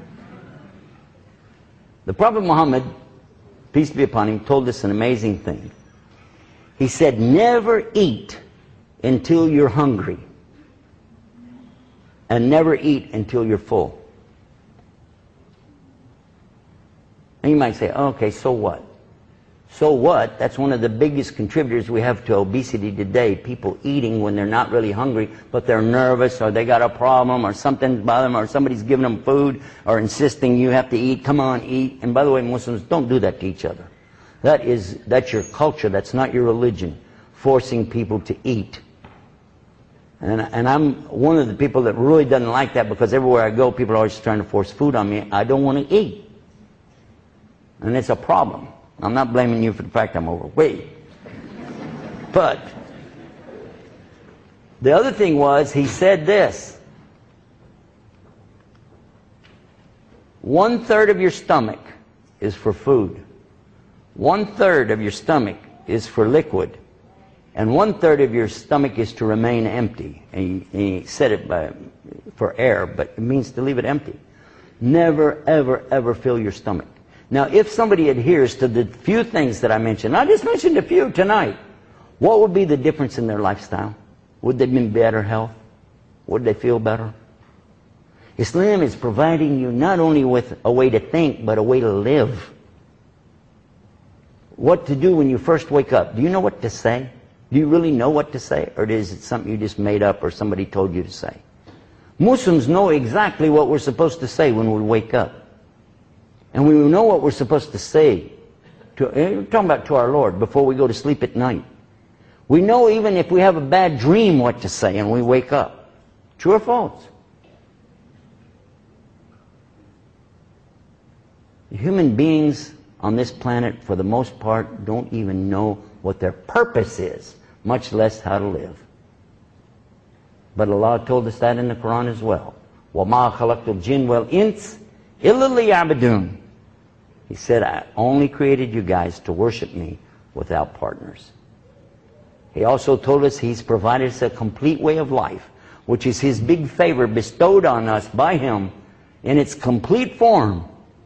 The Prophet Muhammad, peace be upon him, told us an amazing thing. He said, never eat until you're hungry, and never eat until you're full. And you might say, okay, so what? So what? That's one of the biggest contributors we have to obesity today. People eating when they're not really hungry, but they're nervous, or they got a problem, or something's bothering them, or somebody's giving them food, or insisting you have to eat. Come on, eat. And by the way, Muslims, don't do that to each other. That's your culture. That's not your religion. Forcing people to eat. And I'm one of the people that really doesn't like that, because everywhere I go, people are always trying to force food on me. I don't want to eat. And it's a problem. I'm not blaming you for the fact I'm overweight. But the other thing was, he said this: 1/3 of your stomach is for food. 1/3 of your stomach is for liquid. And 1/3 of your stomach is to remain empty. And he said it for air, but it means to leave it empty. Never, ever, ever fill your stomach. Now, if somebody adheres to the few things that I mentioned, I just mentioned a few tonight, what would be the difference in their lifestyle? Would they be in better health? Would they feel better? Islam is providing you not only with a way to think, but a way to live. What to do when you first wake up. Do you know what to say? Do you really know what to say? Or is it something you just made up or somebody told you to say? Muslims know exactly what we're supposed to say when we wake up. And we know what we're supposed to say. We're talking about to our Lord before we go to sleep at night. We know even if we have a bad dream what to say and we wake up. True or false? Human beings on this planet, for the most part, don't even know what their purpose is, much less how to live. But Allah told us that in the Quran as well. وَمَا خَلَقْتُ الْجِنَّ وَالْإِنسَ إِلَّا لِيَعْبُدُونَ. He said, I only created you guys to worship me without partners. He also told us He's provided us a complete way of life, which is His big favor bestowed on us by Him in its complete form.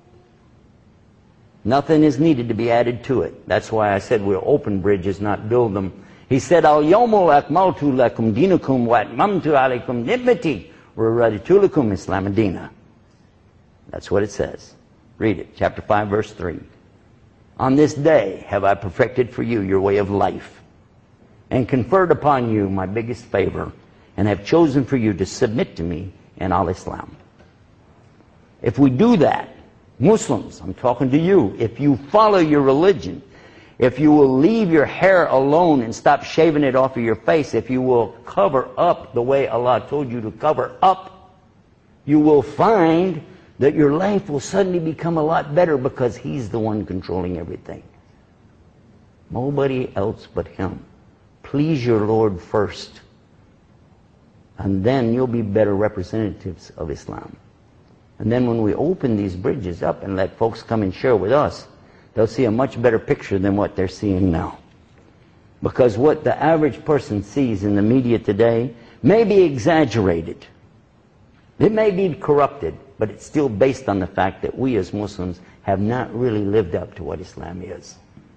Nothing is needed to be added to it. That's why I said we'll open bridges, not build them. He said, Al-yawmu akmaltu lakum dinakum wa atmamtu alaykum ni'mati wa raditu lakum Islam dina. That's what it says. Read it, chapter 5, verse 3. On this day have I perfected for you your way of life, and conferred upon you my biggest favor, and have chosen for you to submit to me in Al-Islam. If we do that, Muslims, I'm talking to you, if you follow your religion, if you will leave your hair alone and stop shaving it off of your face, if you will cover up the way Allah told you to cover up, you will find that your life will suddenly become a lot better, because He's the one controlling everything. Nobody else but Him. Please your Lord first, and then you'll be better representatives of Islam. And then when we open these bridges up and let folks come and share with us, they'll see a much better picture than what they're seeing now. Because what the average person sees in the media today may be exaggerated. It may be corrupted, but it's still based on the fact that we as Muslims have not really lived up to what Islam is.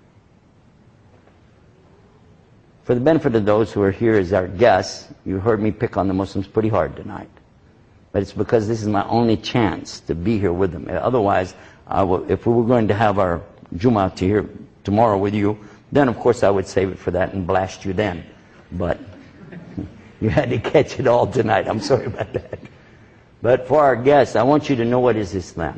For the benefit of those who are here as our guests, you heard me pick on the Muslims pretty hard tonight. But it's because this is my only chance to be here with them. Otherwise, if we were going to have our Jummah here tomorrow with you, then of course I would save it for that and blast you then. But you had to catch it all tonight. I'm sorry about that. But for our guests, I want you to know what is Islam.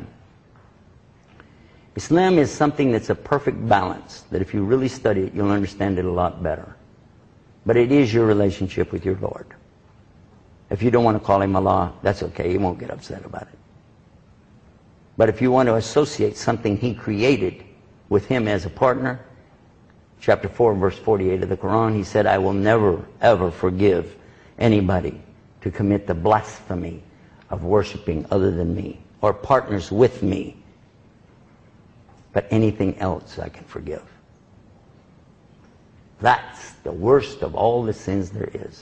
Islam is something that's a perfect balance, that if you really study it, you'll understand it a lot better. But it is your relationship with your Lord. If you don't want to call him Allah, that's okay. He won't get upset about it. But if you want to associate something he created with him as a partner, chapter 4, verse 48 of the Quran, he said, I will never, ever forgive anybody to commit the blasphemy of worshiping other than me or partners with me. But anything else I can forgive. That's the worst of all the sins there is.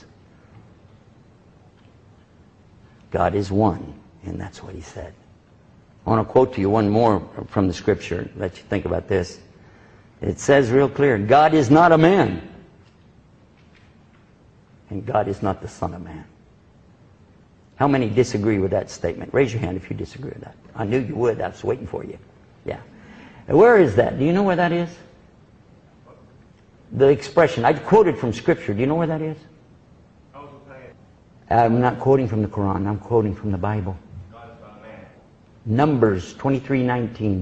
God is one, and that's what he said. I want to quote to you one more from the scripture, let you think about this. It says real clear, God is not a man, and God is not the Son of Man. How many disagree with that statement? Raise your hand if you disagree with that. I knew you would. I was waiting for you. Yeah. And where is that? Do you know where that is? The expression. I quoted from Scripture. Do you know where that is? I'm not quoting from the Quran. I'm quoting from the Bible. Numbers 23:19.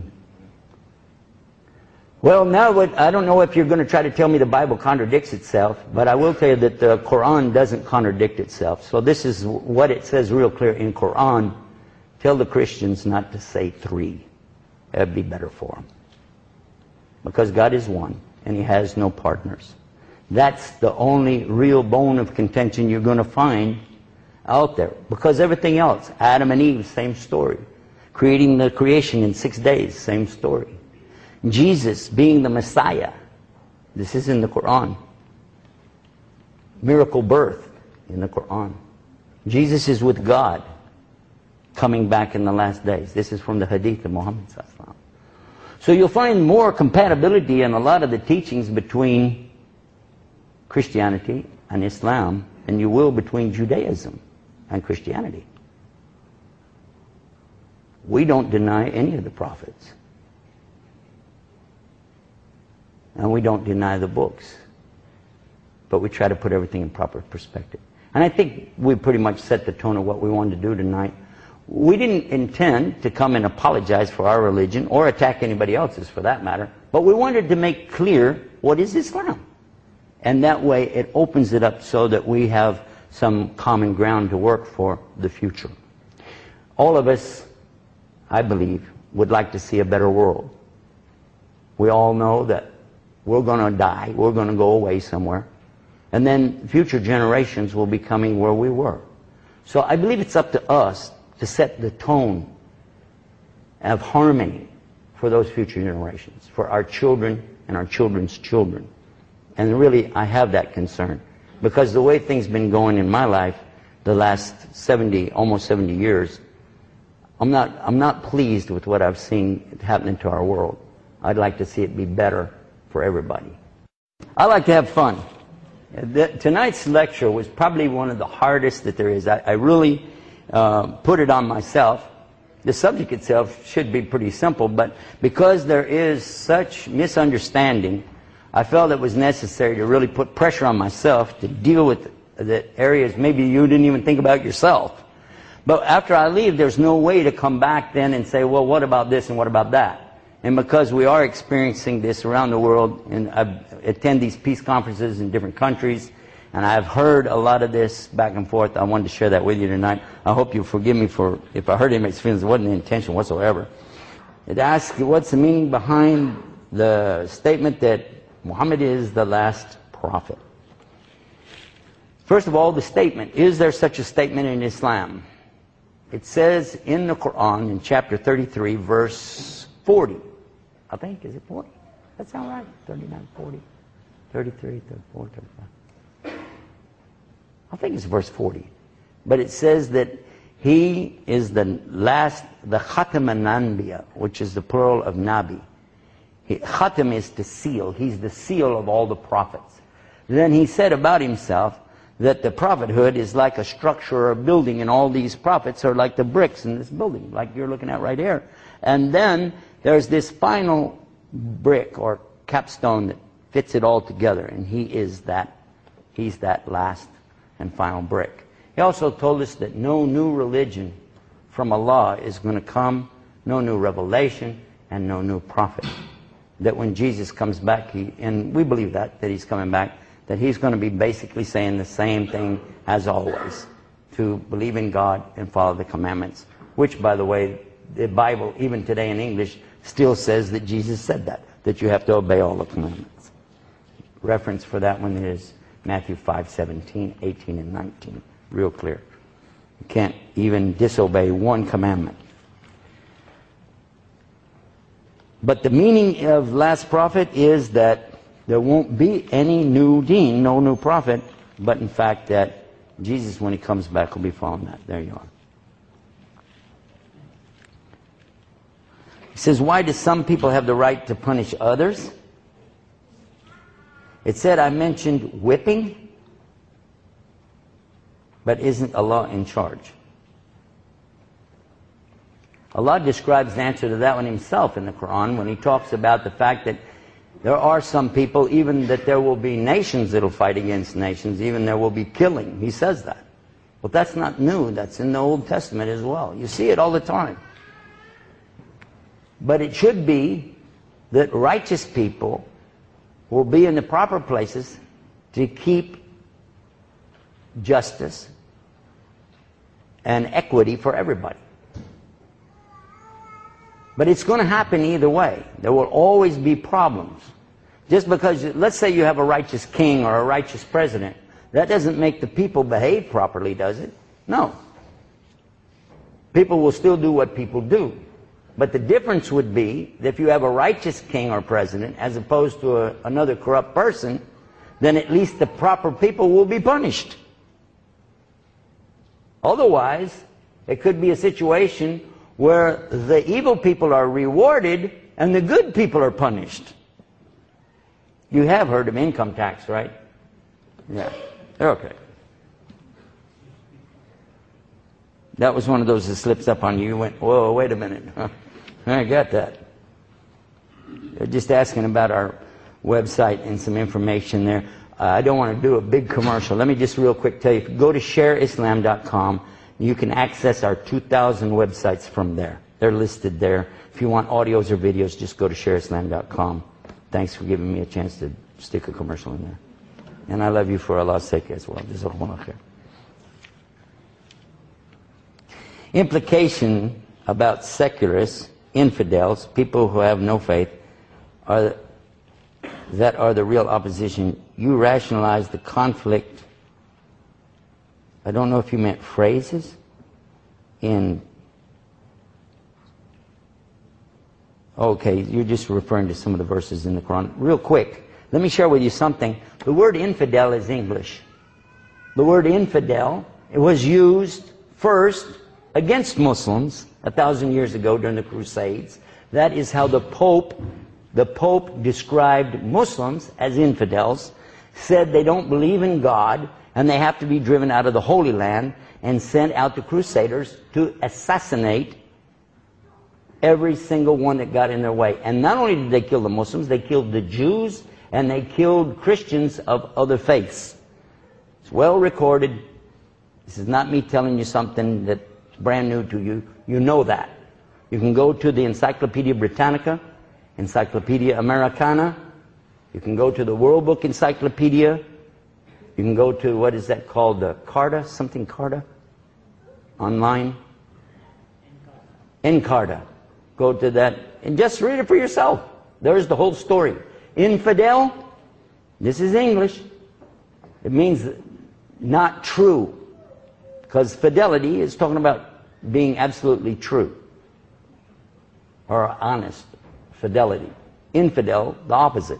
Well, now I don't know if you're going to try to tell me the Bible contradicts itself, but I will tell you that the Quran doesn't contradict itself. So this is what it says real clear in Quran. Tell the Christians not to say three. That'd be better for them. Because God is one, and he has no partners. That's the only real bone of contention you're going to find out there. Because everything else, Adam and Eve, same story. Creating the creation in 6 days, same story. Jesus being the Messiah, this is in the Quran. Miracle birth in the Quran. Jesus is with God, coming back in the last days. This is from the Hadith of Muhammad sallallahu alaihi wasallam. So you'll find more compatibility in a lot of the teachings between Christianity and Islam than you will between Judaism and Christianity. We don't deny any of the prophets. And we don't deny the books. But we try to put everything in proper perspective. And I think we pretty much set the tone of what we wanted to do tonight. We didn't intend to come and apologize for our religion or attack anybody else's for that matter. But we wanted to make clear what is Islam. And that way it opens it up so that we have some common ground to work for the future. All of us, I believe, would like to see a better world. We all know that we're going to die, we're going to go away somewhere, and then future generations will be coming where we were. So I believe it's up to us to set the tone of harmony for those future generations, for our children and our children's children. And really, I have that concern. Because the way things have been going in my life the last almost 70 years, I'm not pleased with what I've seen happening to our world. I'd like to see it be better for everybody. I like to have fun. Tonight's lecture was probably one of the hardest that there is. I really put it on myself. The subject itself should be pretty simple, but because there is such misunderstanding, I felt it was necessary to really put pressure on myself to deal with the areas maybe you didn't even think about yourself. But after I leave, there's no way to come back then and say, well, what about this and what about that? And because we are experiencing this around the world, and I attend these peace conferences in different countries, and I've heard a lot of this back and forth, I wanted to share that with you tonight. I hope you forgive me for if I hurt anybody's feelings. It wasn't the intention whatsoever. It asks, what's the meaning behind the statement that Muhammad is the last prophet? First of all, the statement. Is there such a statement in Islam? It says in the Quran, in chapter 33, verse 40. I think, is it 40? That sound right? 39, 40, 33, 34, 35. I think it's verse 40. But it says that he is the last, the Khatam al-Anbiya, which is the plural of Nabi. Khatam is to seal. He's the seal of all the prophets. Then he said about himself that the prophethood is like a structure or a building, and all these prophets are like the bricks in this building, like you're looking at right here. And then there's this final brick or capstone that fits it all together, and he's that last and final brick. He also told us that no new religion from Allah is going to come, no new revelation, and no new prophet. That when Jesus comes back, and we believe that he's coming back, that he's going to be basically saying the same thing as always. to believe in God and follow the commandments, which, by the way, the Bible, even today in English, still says that Jesus said that you have to obey all the commandments. Reference for that one is Matthew 5:17, 18, and 19. Real clear. You can't even disobey one commandment. But the meaning of last prophet is that there won't be any new deen, no new prophet, but in fact that Jesus, when he comes back, will be following that. There you are. He says, why do some people have the right to punish others? It said, I mentioned whipping, but isn't Allah in charge? Allah describes the answer to that one himself in the Quran when he talks about the fact that there are some people, even that there will be nations that will fight against nations, even there will be killing. He says that. But that's not new. That's in the Old Testament as well. You see it all the time. But it should be that righteous people will be in the proper places to keep justice and equity for everybody. But it's going to happen either way. There will always be problems. Just because, let's say you have a righteous king or a righteous president, that doesn't make the people behave properly, does it? No. People will still do what people do. But the difference would be that if you have a righteous king or president as opposed to another corrupt person, then at least the proper people will be punished. Otherwise, it could be a situation where the evil people are rewarded and the good people are punished. You have heard of income tax, right? Yeah. Okay. That was one of those that slips up on you. You went, whoa, wait a minute. I got that. They're just asking about our website and some information there. I don't want to do a big commercial. Let me just real quick tell you, if you go to shareislam.com, you can access our 2,000 websites from there. They're listed there. If you want audios or videos, just go to shareislam.com. Thanks for giving me a chance to stick a commercial in there. And I love you for Allah's sake as well. Jazakumullah khair. Implication about secularists, infidels, people who have no faith, that are the real opposition. You rationalize the conflict. I don't know if you meant phrases in... Okay, you're just referring to some of the verses in the Quran. Real quick, let me share with you something. The word infidel is English. The word infidel, it was used first against Muslims 1,000 years ago during the Crusades. That is how the Pope described Muslims as infidels, said they don't believe in God, and they have to be driven out of the Holy Land, and sent out the Crusaders to assassinate every single one that got in their way. And not only did they kill the Muslims, they killed the Jews, and they killed Christians of other faiths. It's well recorded. This is not me telling you something that's brand new to you. You know that. You can go to the Encyclopedia Britannica, Encyclopedia Americana. You can go to the World Book Encyclopedia. You can go to, what is that called, the Carta, something Carta, online. Encarta. Go to that and just read it for yourself. There's the whole story. Infidel, this is English. It means not true. Because fidelity is talking about being absolutely true. Or honest. Fidelity. Infidel, the opposite.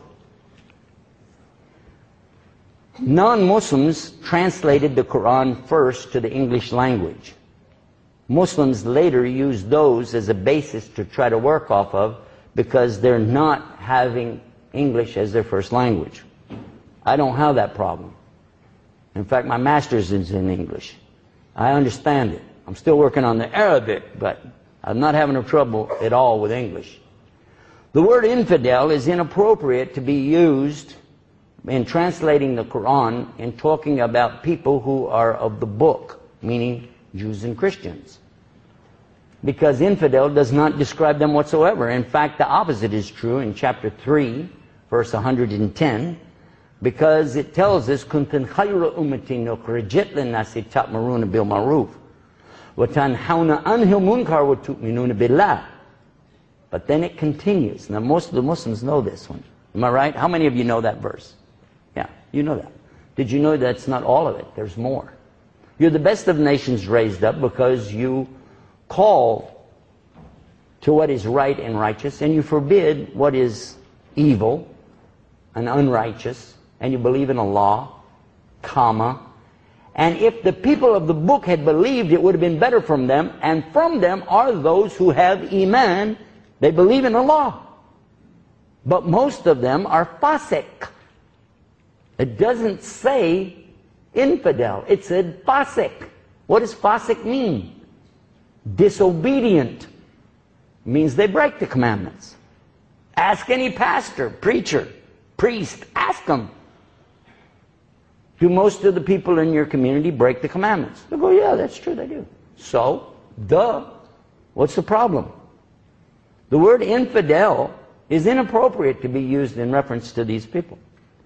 Non-Muslims translated the Quran first to the English language. Muslims later used those as a basis to try to work off of because they're not having English as their first language. I don't have that problem. In fact, my master's is in English. I understand it. I'm still working on the Arabic, but I'm not having trouble at all with English. The word infidel is inappropriate to be used in translating the Quran and talking about people who are of the book, meaning Jews and Christians. Because infidel does not describe them whatsoever. In fact, the opposite is true in chapter 3, verse 110. because it tells us, كُنْتُمْ خَيْرَ أُمَّةٍ أُخْرِجَتْ لِلنَّاسِ تَأْمُرُونَ بِالْمَعْرُوفِ وَتَنْهَوْنَ عَنِ الْمُنكَرِ وَتُؤْمِنُونَ بِاللَّهِ. But then it continues. Now most of the Muslims know this one. Am I right? How many of you know that verse? Yeah, you know that. Did you know that's not all of it? There's more. You're the best of nations raised up because you call to what is right and righteous, and you forbid what is evil and unrighteous, and you believe in Allah, comma. And if the people of the book had believed, it would have been better from them, and from them are those who have Iman. They believe in Allah. But most of them are fasiq. It doesn't say infidel. It said fasiq. What does fasiq mean? Disobedient. Means they break the commandments. Ask any pastor, preacher, priest, ask them. Do most of the people in your community break the commandments? They go, yeah, that's true, they do. So, what's the problem? The word infidel is inappropriate to be used in reference to these people.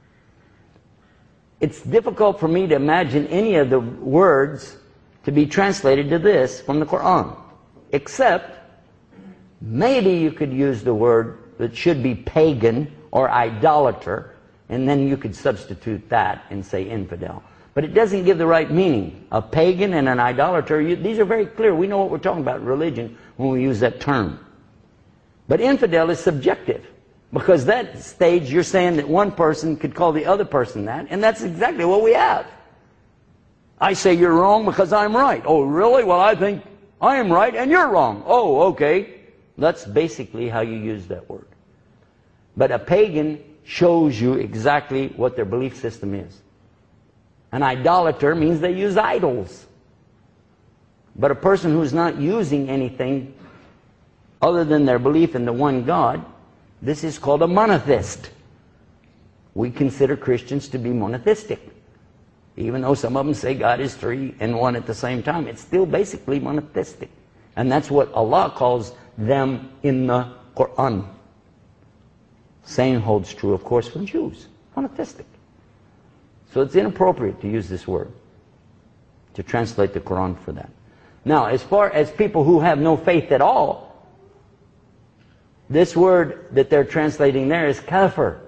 It's difficult for me to imagine any of the words to be translated to this from the Quran, except maybe you could use the word that should be pagan or idolater, and then you could substitute that and say infidel. But it doesn't give the right meaning. A pagan and an idolater, these are very clear. We know what we're talking about in religion when we use that term. But infidel is subjective, because that stage you're saying that one person could call the other person that, and that's exactly what we have. I say you're wrong because I'm right. Oh, really? Well, I think I am right and you're wrong. Oh, okay. That's basically how you use that word. But a pagan shows you exactly what their belief system is. An idolater means they use idols. But a person who's not using anything other than their belief in the one God, this is called a monotheist. We consider Christians to be monotheistic. Even though some of them say God is three and one at the same time, it's still basically monotheistic. And that's what Allah calls them in the Quran. Same holds true, of course, for Jews. Monotheistic. So it's inappropriate to use this word, to translate the Quran for that. Now, as far as people who have no faith at all, this word that they're translating there is kafir.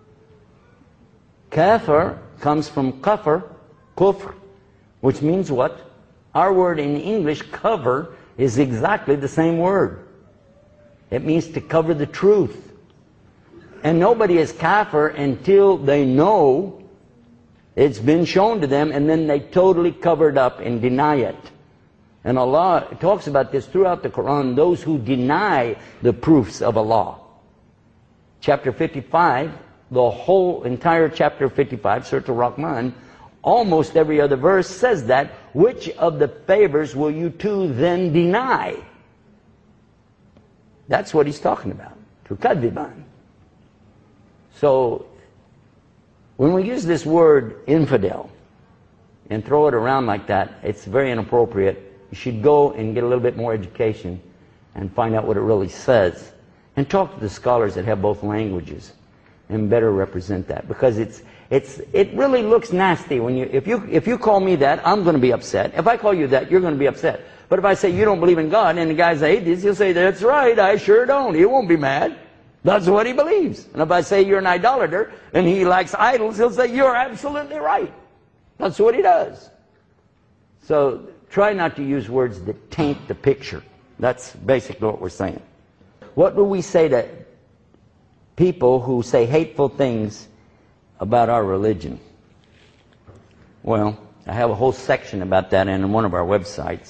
Kafir comes from kufr, which means what? Our word in English, cover, is exactly the same word. It means to cover the truth. And nobody is kafir until they know it's been shown to them, and then they totally cover it up and deny it. And Allah talks about this throughout the Quran, those who deny the proofs of Allah. Chapter 55, the whole entire chapter 55, Surah Al-Rahman, almost every other verse says that. Which of the favors will you two then deny? That's what he's talking about. Tukadiban. So, when we use this word infidel and throw it around like that, it's very inappropriate. You should go and get a little bit more education and find out what it really says. And talk to the scholars that have both languages and better represent that. Because it really looks nasty when if you call me that, I'm going to be upset. If I call you that, you're going to be upset. But if I say you don't believe in God and the guy's an atheist, he'll say, that's right, I sure don't. He won't be mad. That's what he believes. And if I say you're an idolater and he likes idols, he'll say you're absolutely right. That's what he does. So try not to use words that taint the picture. That's basically what we're saying. What do we say to people who say hateful things about our religion? Well, I have a whole section about that in one of our websites.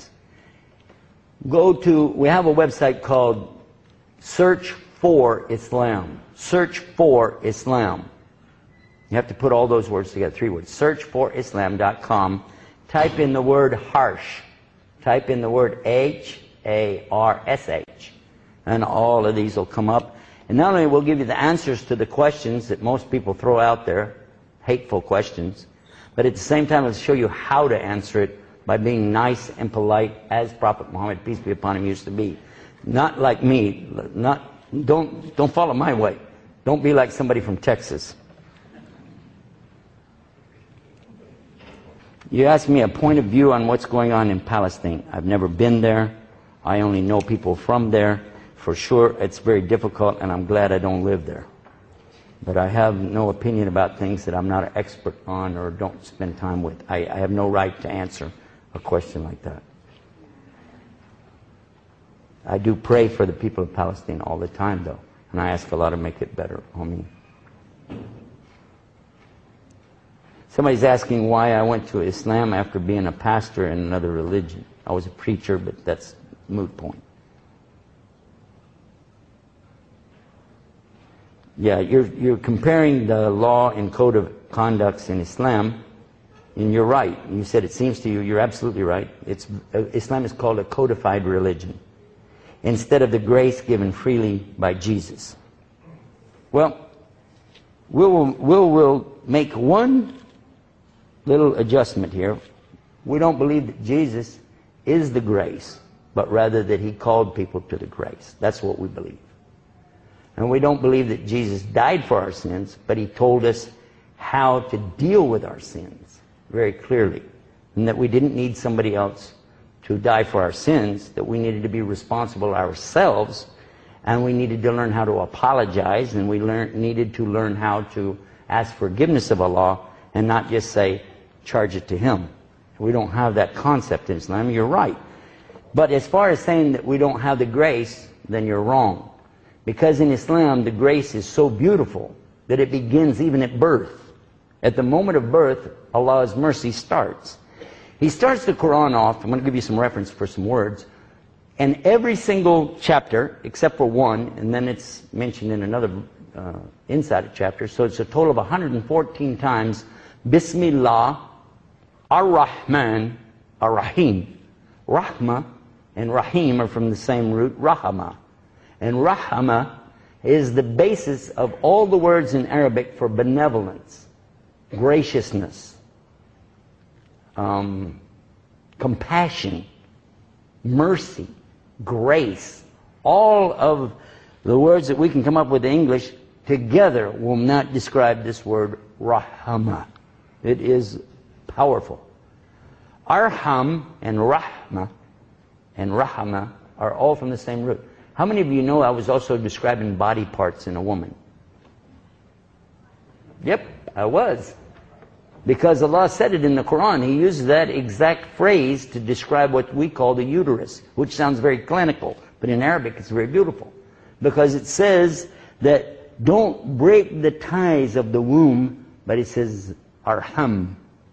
We have a website called Search for Islam. Search for Islam. You have to put all those words together, 3 words. Searchforislam.com. Type in the word harsh. Type in the word H-A-R-S-H. And all of these will come up. And not only will give you the answers to the questions that most people throw out there, hateful questions, but at the same time it'll show you how to answer it by being nice and polite as Prophet Muhammad, peace be upon him, used to be. Not like me. Don't follow my way. Don't be like somebody from Texas. You asked me a point of view on what's going on in Palestine. I've never been there. I only know people from there. For sure, it's very difficult, and I'm glad I don't live there. But I have no opinion about things that I'm not an expert on or don't spend time with. I have no right to answer a question like that. I do pray for the people of Palestine all the time, though, and I ask Allah to make it better on me. Somebody's asking why I went to Islam after being a pastor in another religion. I was a preacher, but that's a moot point. Yeah, you're comparing the law and code of conducts in Islam, and you're right. You said it seems to you, you're absolutely right. Islam is called a codified religion, instead of the grace given freely by Jesus. Well, we'll make one little adjustment here. We don't believe that Jesus is the grace, but rather that He called people to the grace. That's what we believe. And we don't believe that Jesus died for our sins, but He told us how to deal with our sins very clearly. And that we didn't need somebody else to die for our sins, that we needed to be responsible ourselves, and we needed to learn how to apologize, and we needed to learn how to ask forgiveness of Allah, and not just say, charge it to Him. We don't have that concept in Islam. You're right. But as far as saying that we don't have the grace, then you're wrong. Because in Islam, the grace is so beautiful that it begins even at birth. At the moment of birth, Allah's mercy starts. He starts the Quran off, I'm going to give you some reference for some words, and every single chapter, except for one, and then it's mentioned in another inside a chapter, so it's a total of 114 times, Bismillah, Ar-Rahman, Ar-Rahim. Rahma and Rahim are from the same root, Rahama. And Rahama is the basis of all the words in Arabic for benevolence, graciousness, compassion, mercy, grace. All of the words that we can come up with in English together will not describe this word Rahama. It is powerful. Arham and Rahma and Rahama are all from the same root. How many of you know I was also describing body parts in a woman? Yep, I was. Because Allah said it in the Quran. He used that exact phrase to describe what we call the uterus, which sounds very clinical, but in Arabic it's very beautiful. Because it says that don't break the ties of the womb, but it says arham.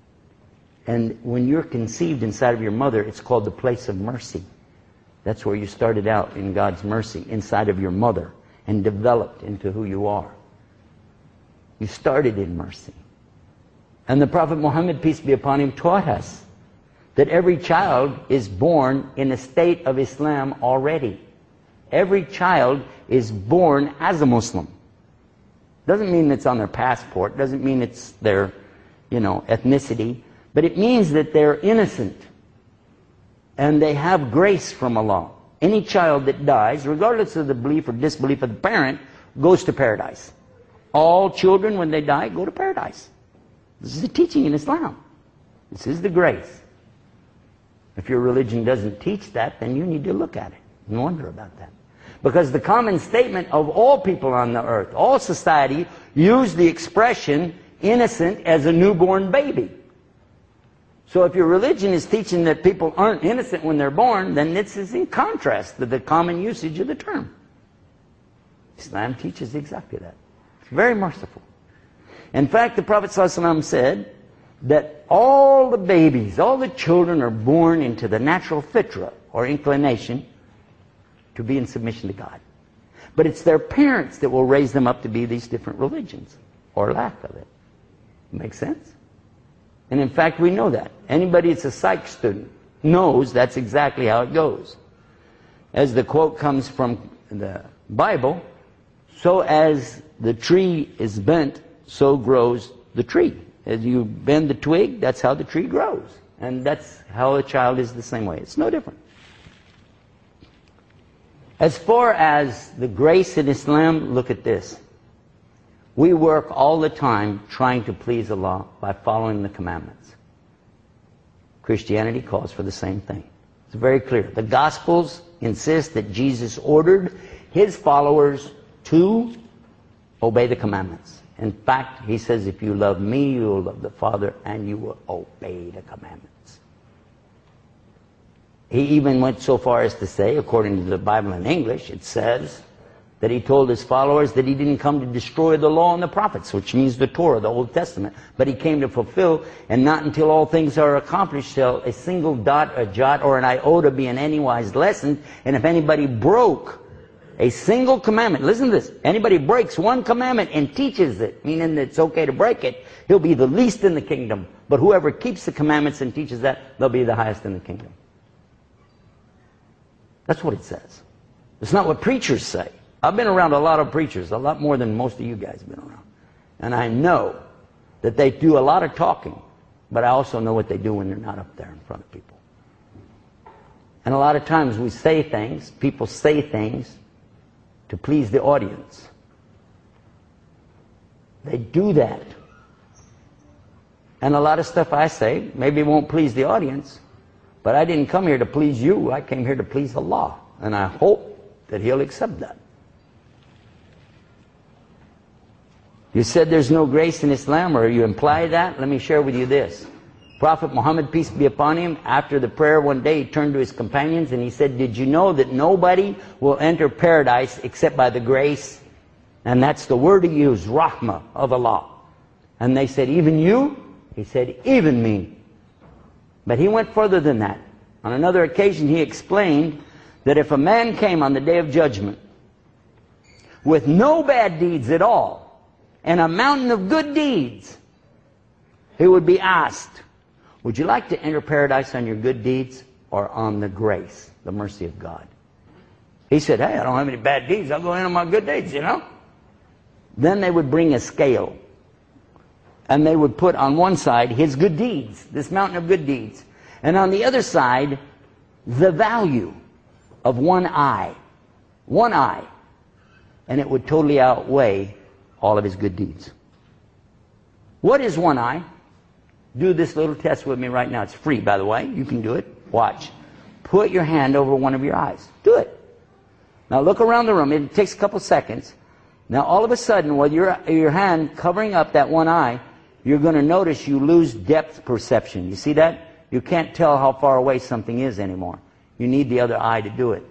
And when you're conceived inside of your mother, it's called the place of mercy. That's where you started out in God's mercy, inside of your mother, and developed into who you are. You started in mercy. And the Prophet Muhammad, peace be upon him, taught us that every child is born in a state of Islam already. Every child is born as a Muslim. Doesn't mean it's on their passport, doesn't mean it's their, ethnicity, but it means that they're innocent and they have grace from Allah. Any child that dies, regardless of the belief or disbelief of the parent, goes to paradise. All children, when they die, go to paradise. This is the teaching in Islam. This is the grace. If your religion doesn't teach that, then you need to look at it and wonder about that. Because the common statement of all people on the earth, all society, use the expression innocent as a newborn baby. So if your religion is teaching that people aren't innocent when they're born, then this is in contrast to the common usage of the term. Islam teaches exactly that. It's very merciful. In fact, the Prophet ﷺ said that all the babies, all the children are born into the natural fitra, or inclination, to be in submission to God. But it's their parents that will raise them up to be these different religions, or lack of it. Make sense? And in fact, we know that. Anybody that's a psych student knows that's exactly how it goes. As the quote comes from the Bible, so as the tree is bent, so grows the tree. As you bend the twig, that's how the tree grows. And that's how a child is the same way. It's no different. As far as the grace in Islam, look at this. We work all the time trying to please Allah by following the commandments. Christianity calls for the same thing. It's very clear. The Gospels insist that Jesus ordered his followers to obey the commandments. In fact, he says, if you love me, you will love the Father, and you will obey the commandments. He even went so far as to say, according to the Bible in English, it says that he told his followers that he didn't come to destroy the law and the prophets, which means the Torah, the Old Testament, but he came to fulfill, and not until all things are accomplished shall a single dot, a jot, or an iota be in any wise lessened. And if anybody broke a single commandment, listen to this, anybody breaks one commandment and teaches it, meaning that it's okay to break it, he'll be the least in the kingdom. But whoever keeps the commandments and teaches that, they'll be the highest in the kingdom. That's what it says. It's not what preachers say. I've been around a lot of preachers, a lot more than most of you guys have been around. And I know that they do a lot of talking, but I also know what they do when they're not up there in front of people. And a lot of times we say things, people say things to please the audience. They do that. And a lot of stuff I say maybe won't please the audience, but I didn't come here to please you. I came here to please Allah. And I hope that He'll accept that. You said there's no grace in Islam, or you imply that? Let me share with you this. Prophet Muhammad, peace be upon him, after the prayer one day, he turned to his companions and he said, did you know that nobody will enter paradise except by the grace? And that's the word he used, rahmah, of Allah. And they said, even you? He said, even me. But he went further than that. On another occasion he explained that if a man came on the day of judgment with no bad deeds at all, and a mountain of good deeds, he would be asked, would you like to enter paradise on your good deeds or on the grace, the mercy of God? He said, hey, I don't have any bad deeds. I'll go in on my good deeds, you know. Then they would bring a scale, and they would put on one side his good deeds, this mountain of good deeds, and on the other side, the value of one eye. One eye. And it would totally outweigh all of his good deeds. What is one eye? Do this little test with me right now. It's free, by the way. You can do it. Watch. Put your hand over one of your eyes. Do it. Now look around the room. It takes a couple seconds. Now all of a sudden, with your hand covering up that one eye, you're going to notice you lose depth perception. You see that? You can't tell how far away something is anymore. You need the other eye to do it.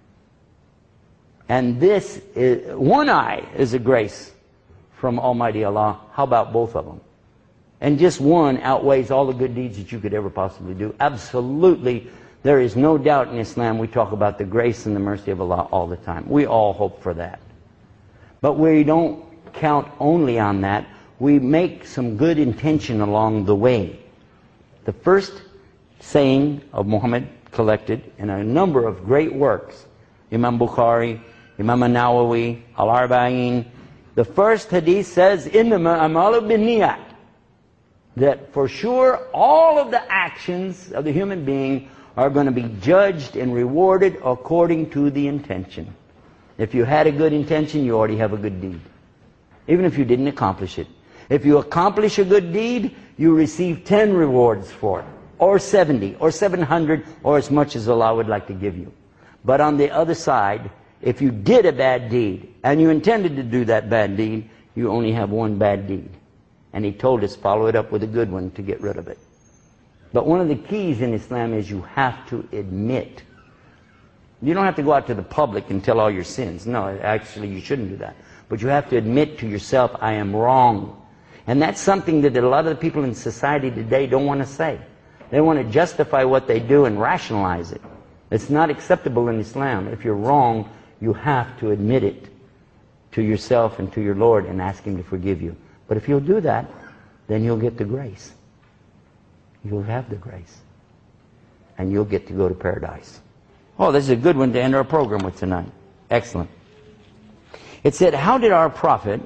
And this is, one eye is a grace from Almighty Allah. How about both of them? And just one outweighs all the good deeds that you could ever possibly do. Absolutely, there is no doubt in Islam we talk about the grace and the mercy of Allah all the time. We all hope for that. But we don't count only on that. We make some good intention along the way. The first saying of Muhammad, collected in a number of great works, Imam Bukhari, Imam Nawawi, Al-Arba'in, the first hadith says, إِنَّمَا أَمَالُ بِالنِّيَّةِ, that for sure all of the actions of the human being are going to be judged and rewarded according to the intention. If you had a good intention, you already have a good deed, even if you didn't accomplish it. If you accomplish a good deed, you receive 10 rewards for it, or 70, or 700, or as much as Allah would like to give you. But on the other side, if you did a bad deed, and you intended to do that bad deed, you only have one bad deed. And he told us, follow it up with a good one to get rid of it. But one of the keys in Islam is you have to admit. You don't have to go out to the public and tell all your sins. No, actually you shouldn't do that. But you have to admit to yourself, I am wrong. And that's something that a lot of the people in society today don't want to say. They want to justify what they do and rationalize it. It's not acceptable in Islam. If you're wrong, you have to admit it to yourself and to your Lord and ask Him to forgive you. But if you'll do that, then you'll get the grace. You'll have the grace. And you'll get to go to paradise. Oh, this is a good one to end our program with tonight. Excellent. It said, how did our prophet,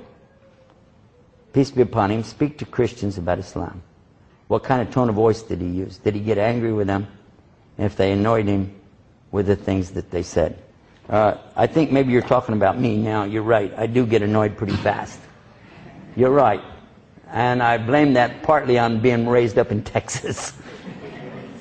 peace be upon him, speak to Christians about Islam? What kind of tone of voice did he use? Did he get angry with them if they annoyed him with the things that they said? I think maybe you're talking about me now. You're right. I do get annoyed pretty fast. You're right. And I blame that partly on being raised up in Texas.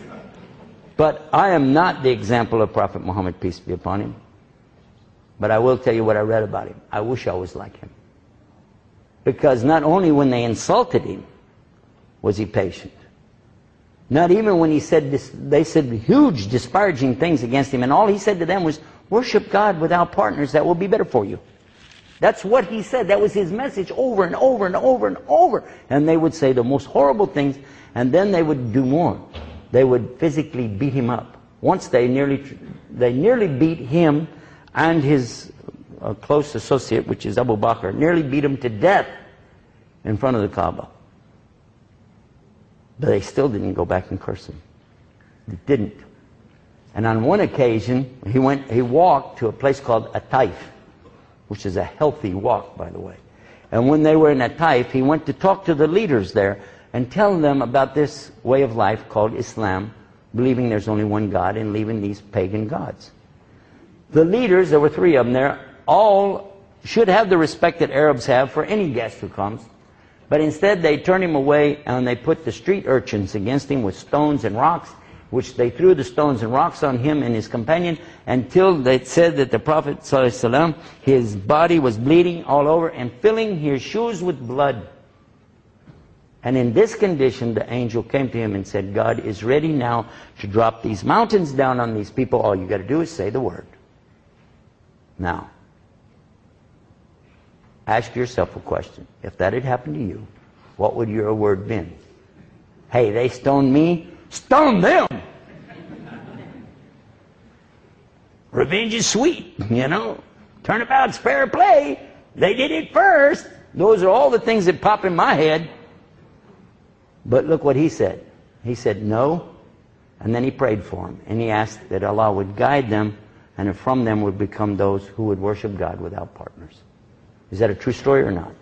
But I am not the example of Prophet Muhammad, peace be upon him. But I will tell you what I read about him. I wish I was like him. Because not only when they insulted him was he patient. Not even when he said this, they said huge disparaging things against him, and all he said to them was, worship God without partners, that will be better for you. That's what he said. That was his message over and over and over and over. And they would say the most horrible things, and then they would do more. They would physically beat him up. Once they nearly beat him and his close associate, which is Abu Bakr, nearly beat him to death in front of the Kaaba. But they still didn't go back and curse him. They didn't. And on one occasion, he walked to a place called Ataif, which is a healthy walk, by the way. And when they were in Ataif, he went to talk to the leaders there and tell them about this way of life called Islam, believing there's only one God and leaving these pagan gods. The leaders, there were 3 of them there, all should have the respect that Arabs have for any guest who comes. But instead they turned him away and they put the street urchins against him with stones and rocks, which they threw the stones and rocks on him and his companion until they said that the Prophet ﷺ, his body was bleeding all over and filling his shoes with blood. And in this condition, the angel came to him and said, God is ready now to drop these mountains down on these people. All you got to do is say the word. Now, ask yourself a question. If that had happened to you, what would your word been? Hey, they stoned me. Stone them! Revenge is sweet, you know. Turnabout's fair play. They did it first. Those are all the things that pop in my head. But look what he said. He said no, and then he prayed for them. And he asked that Allah would guide them, and from them would become those who would worship God without partners. Is that a true story or not?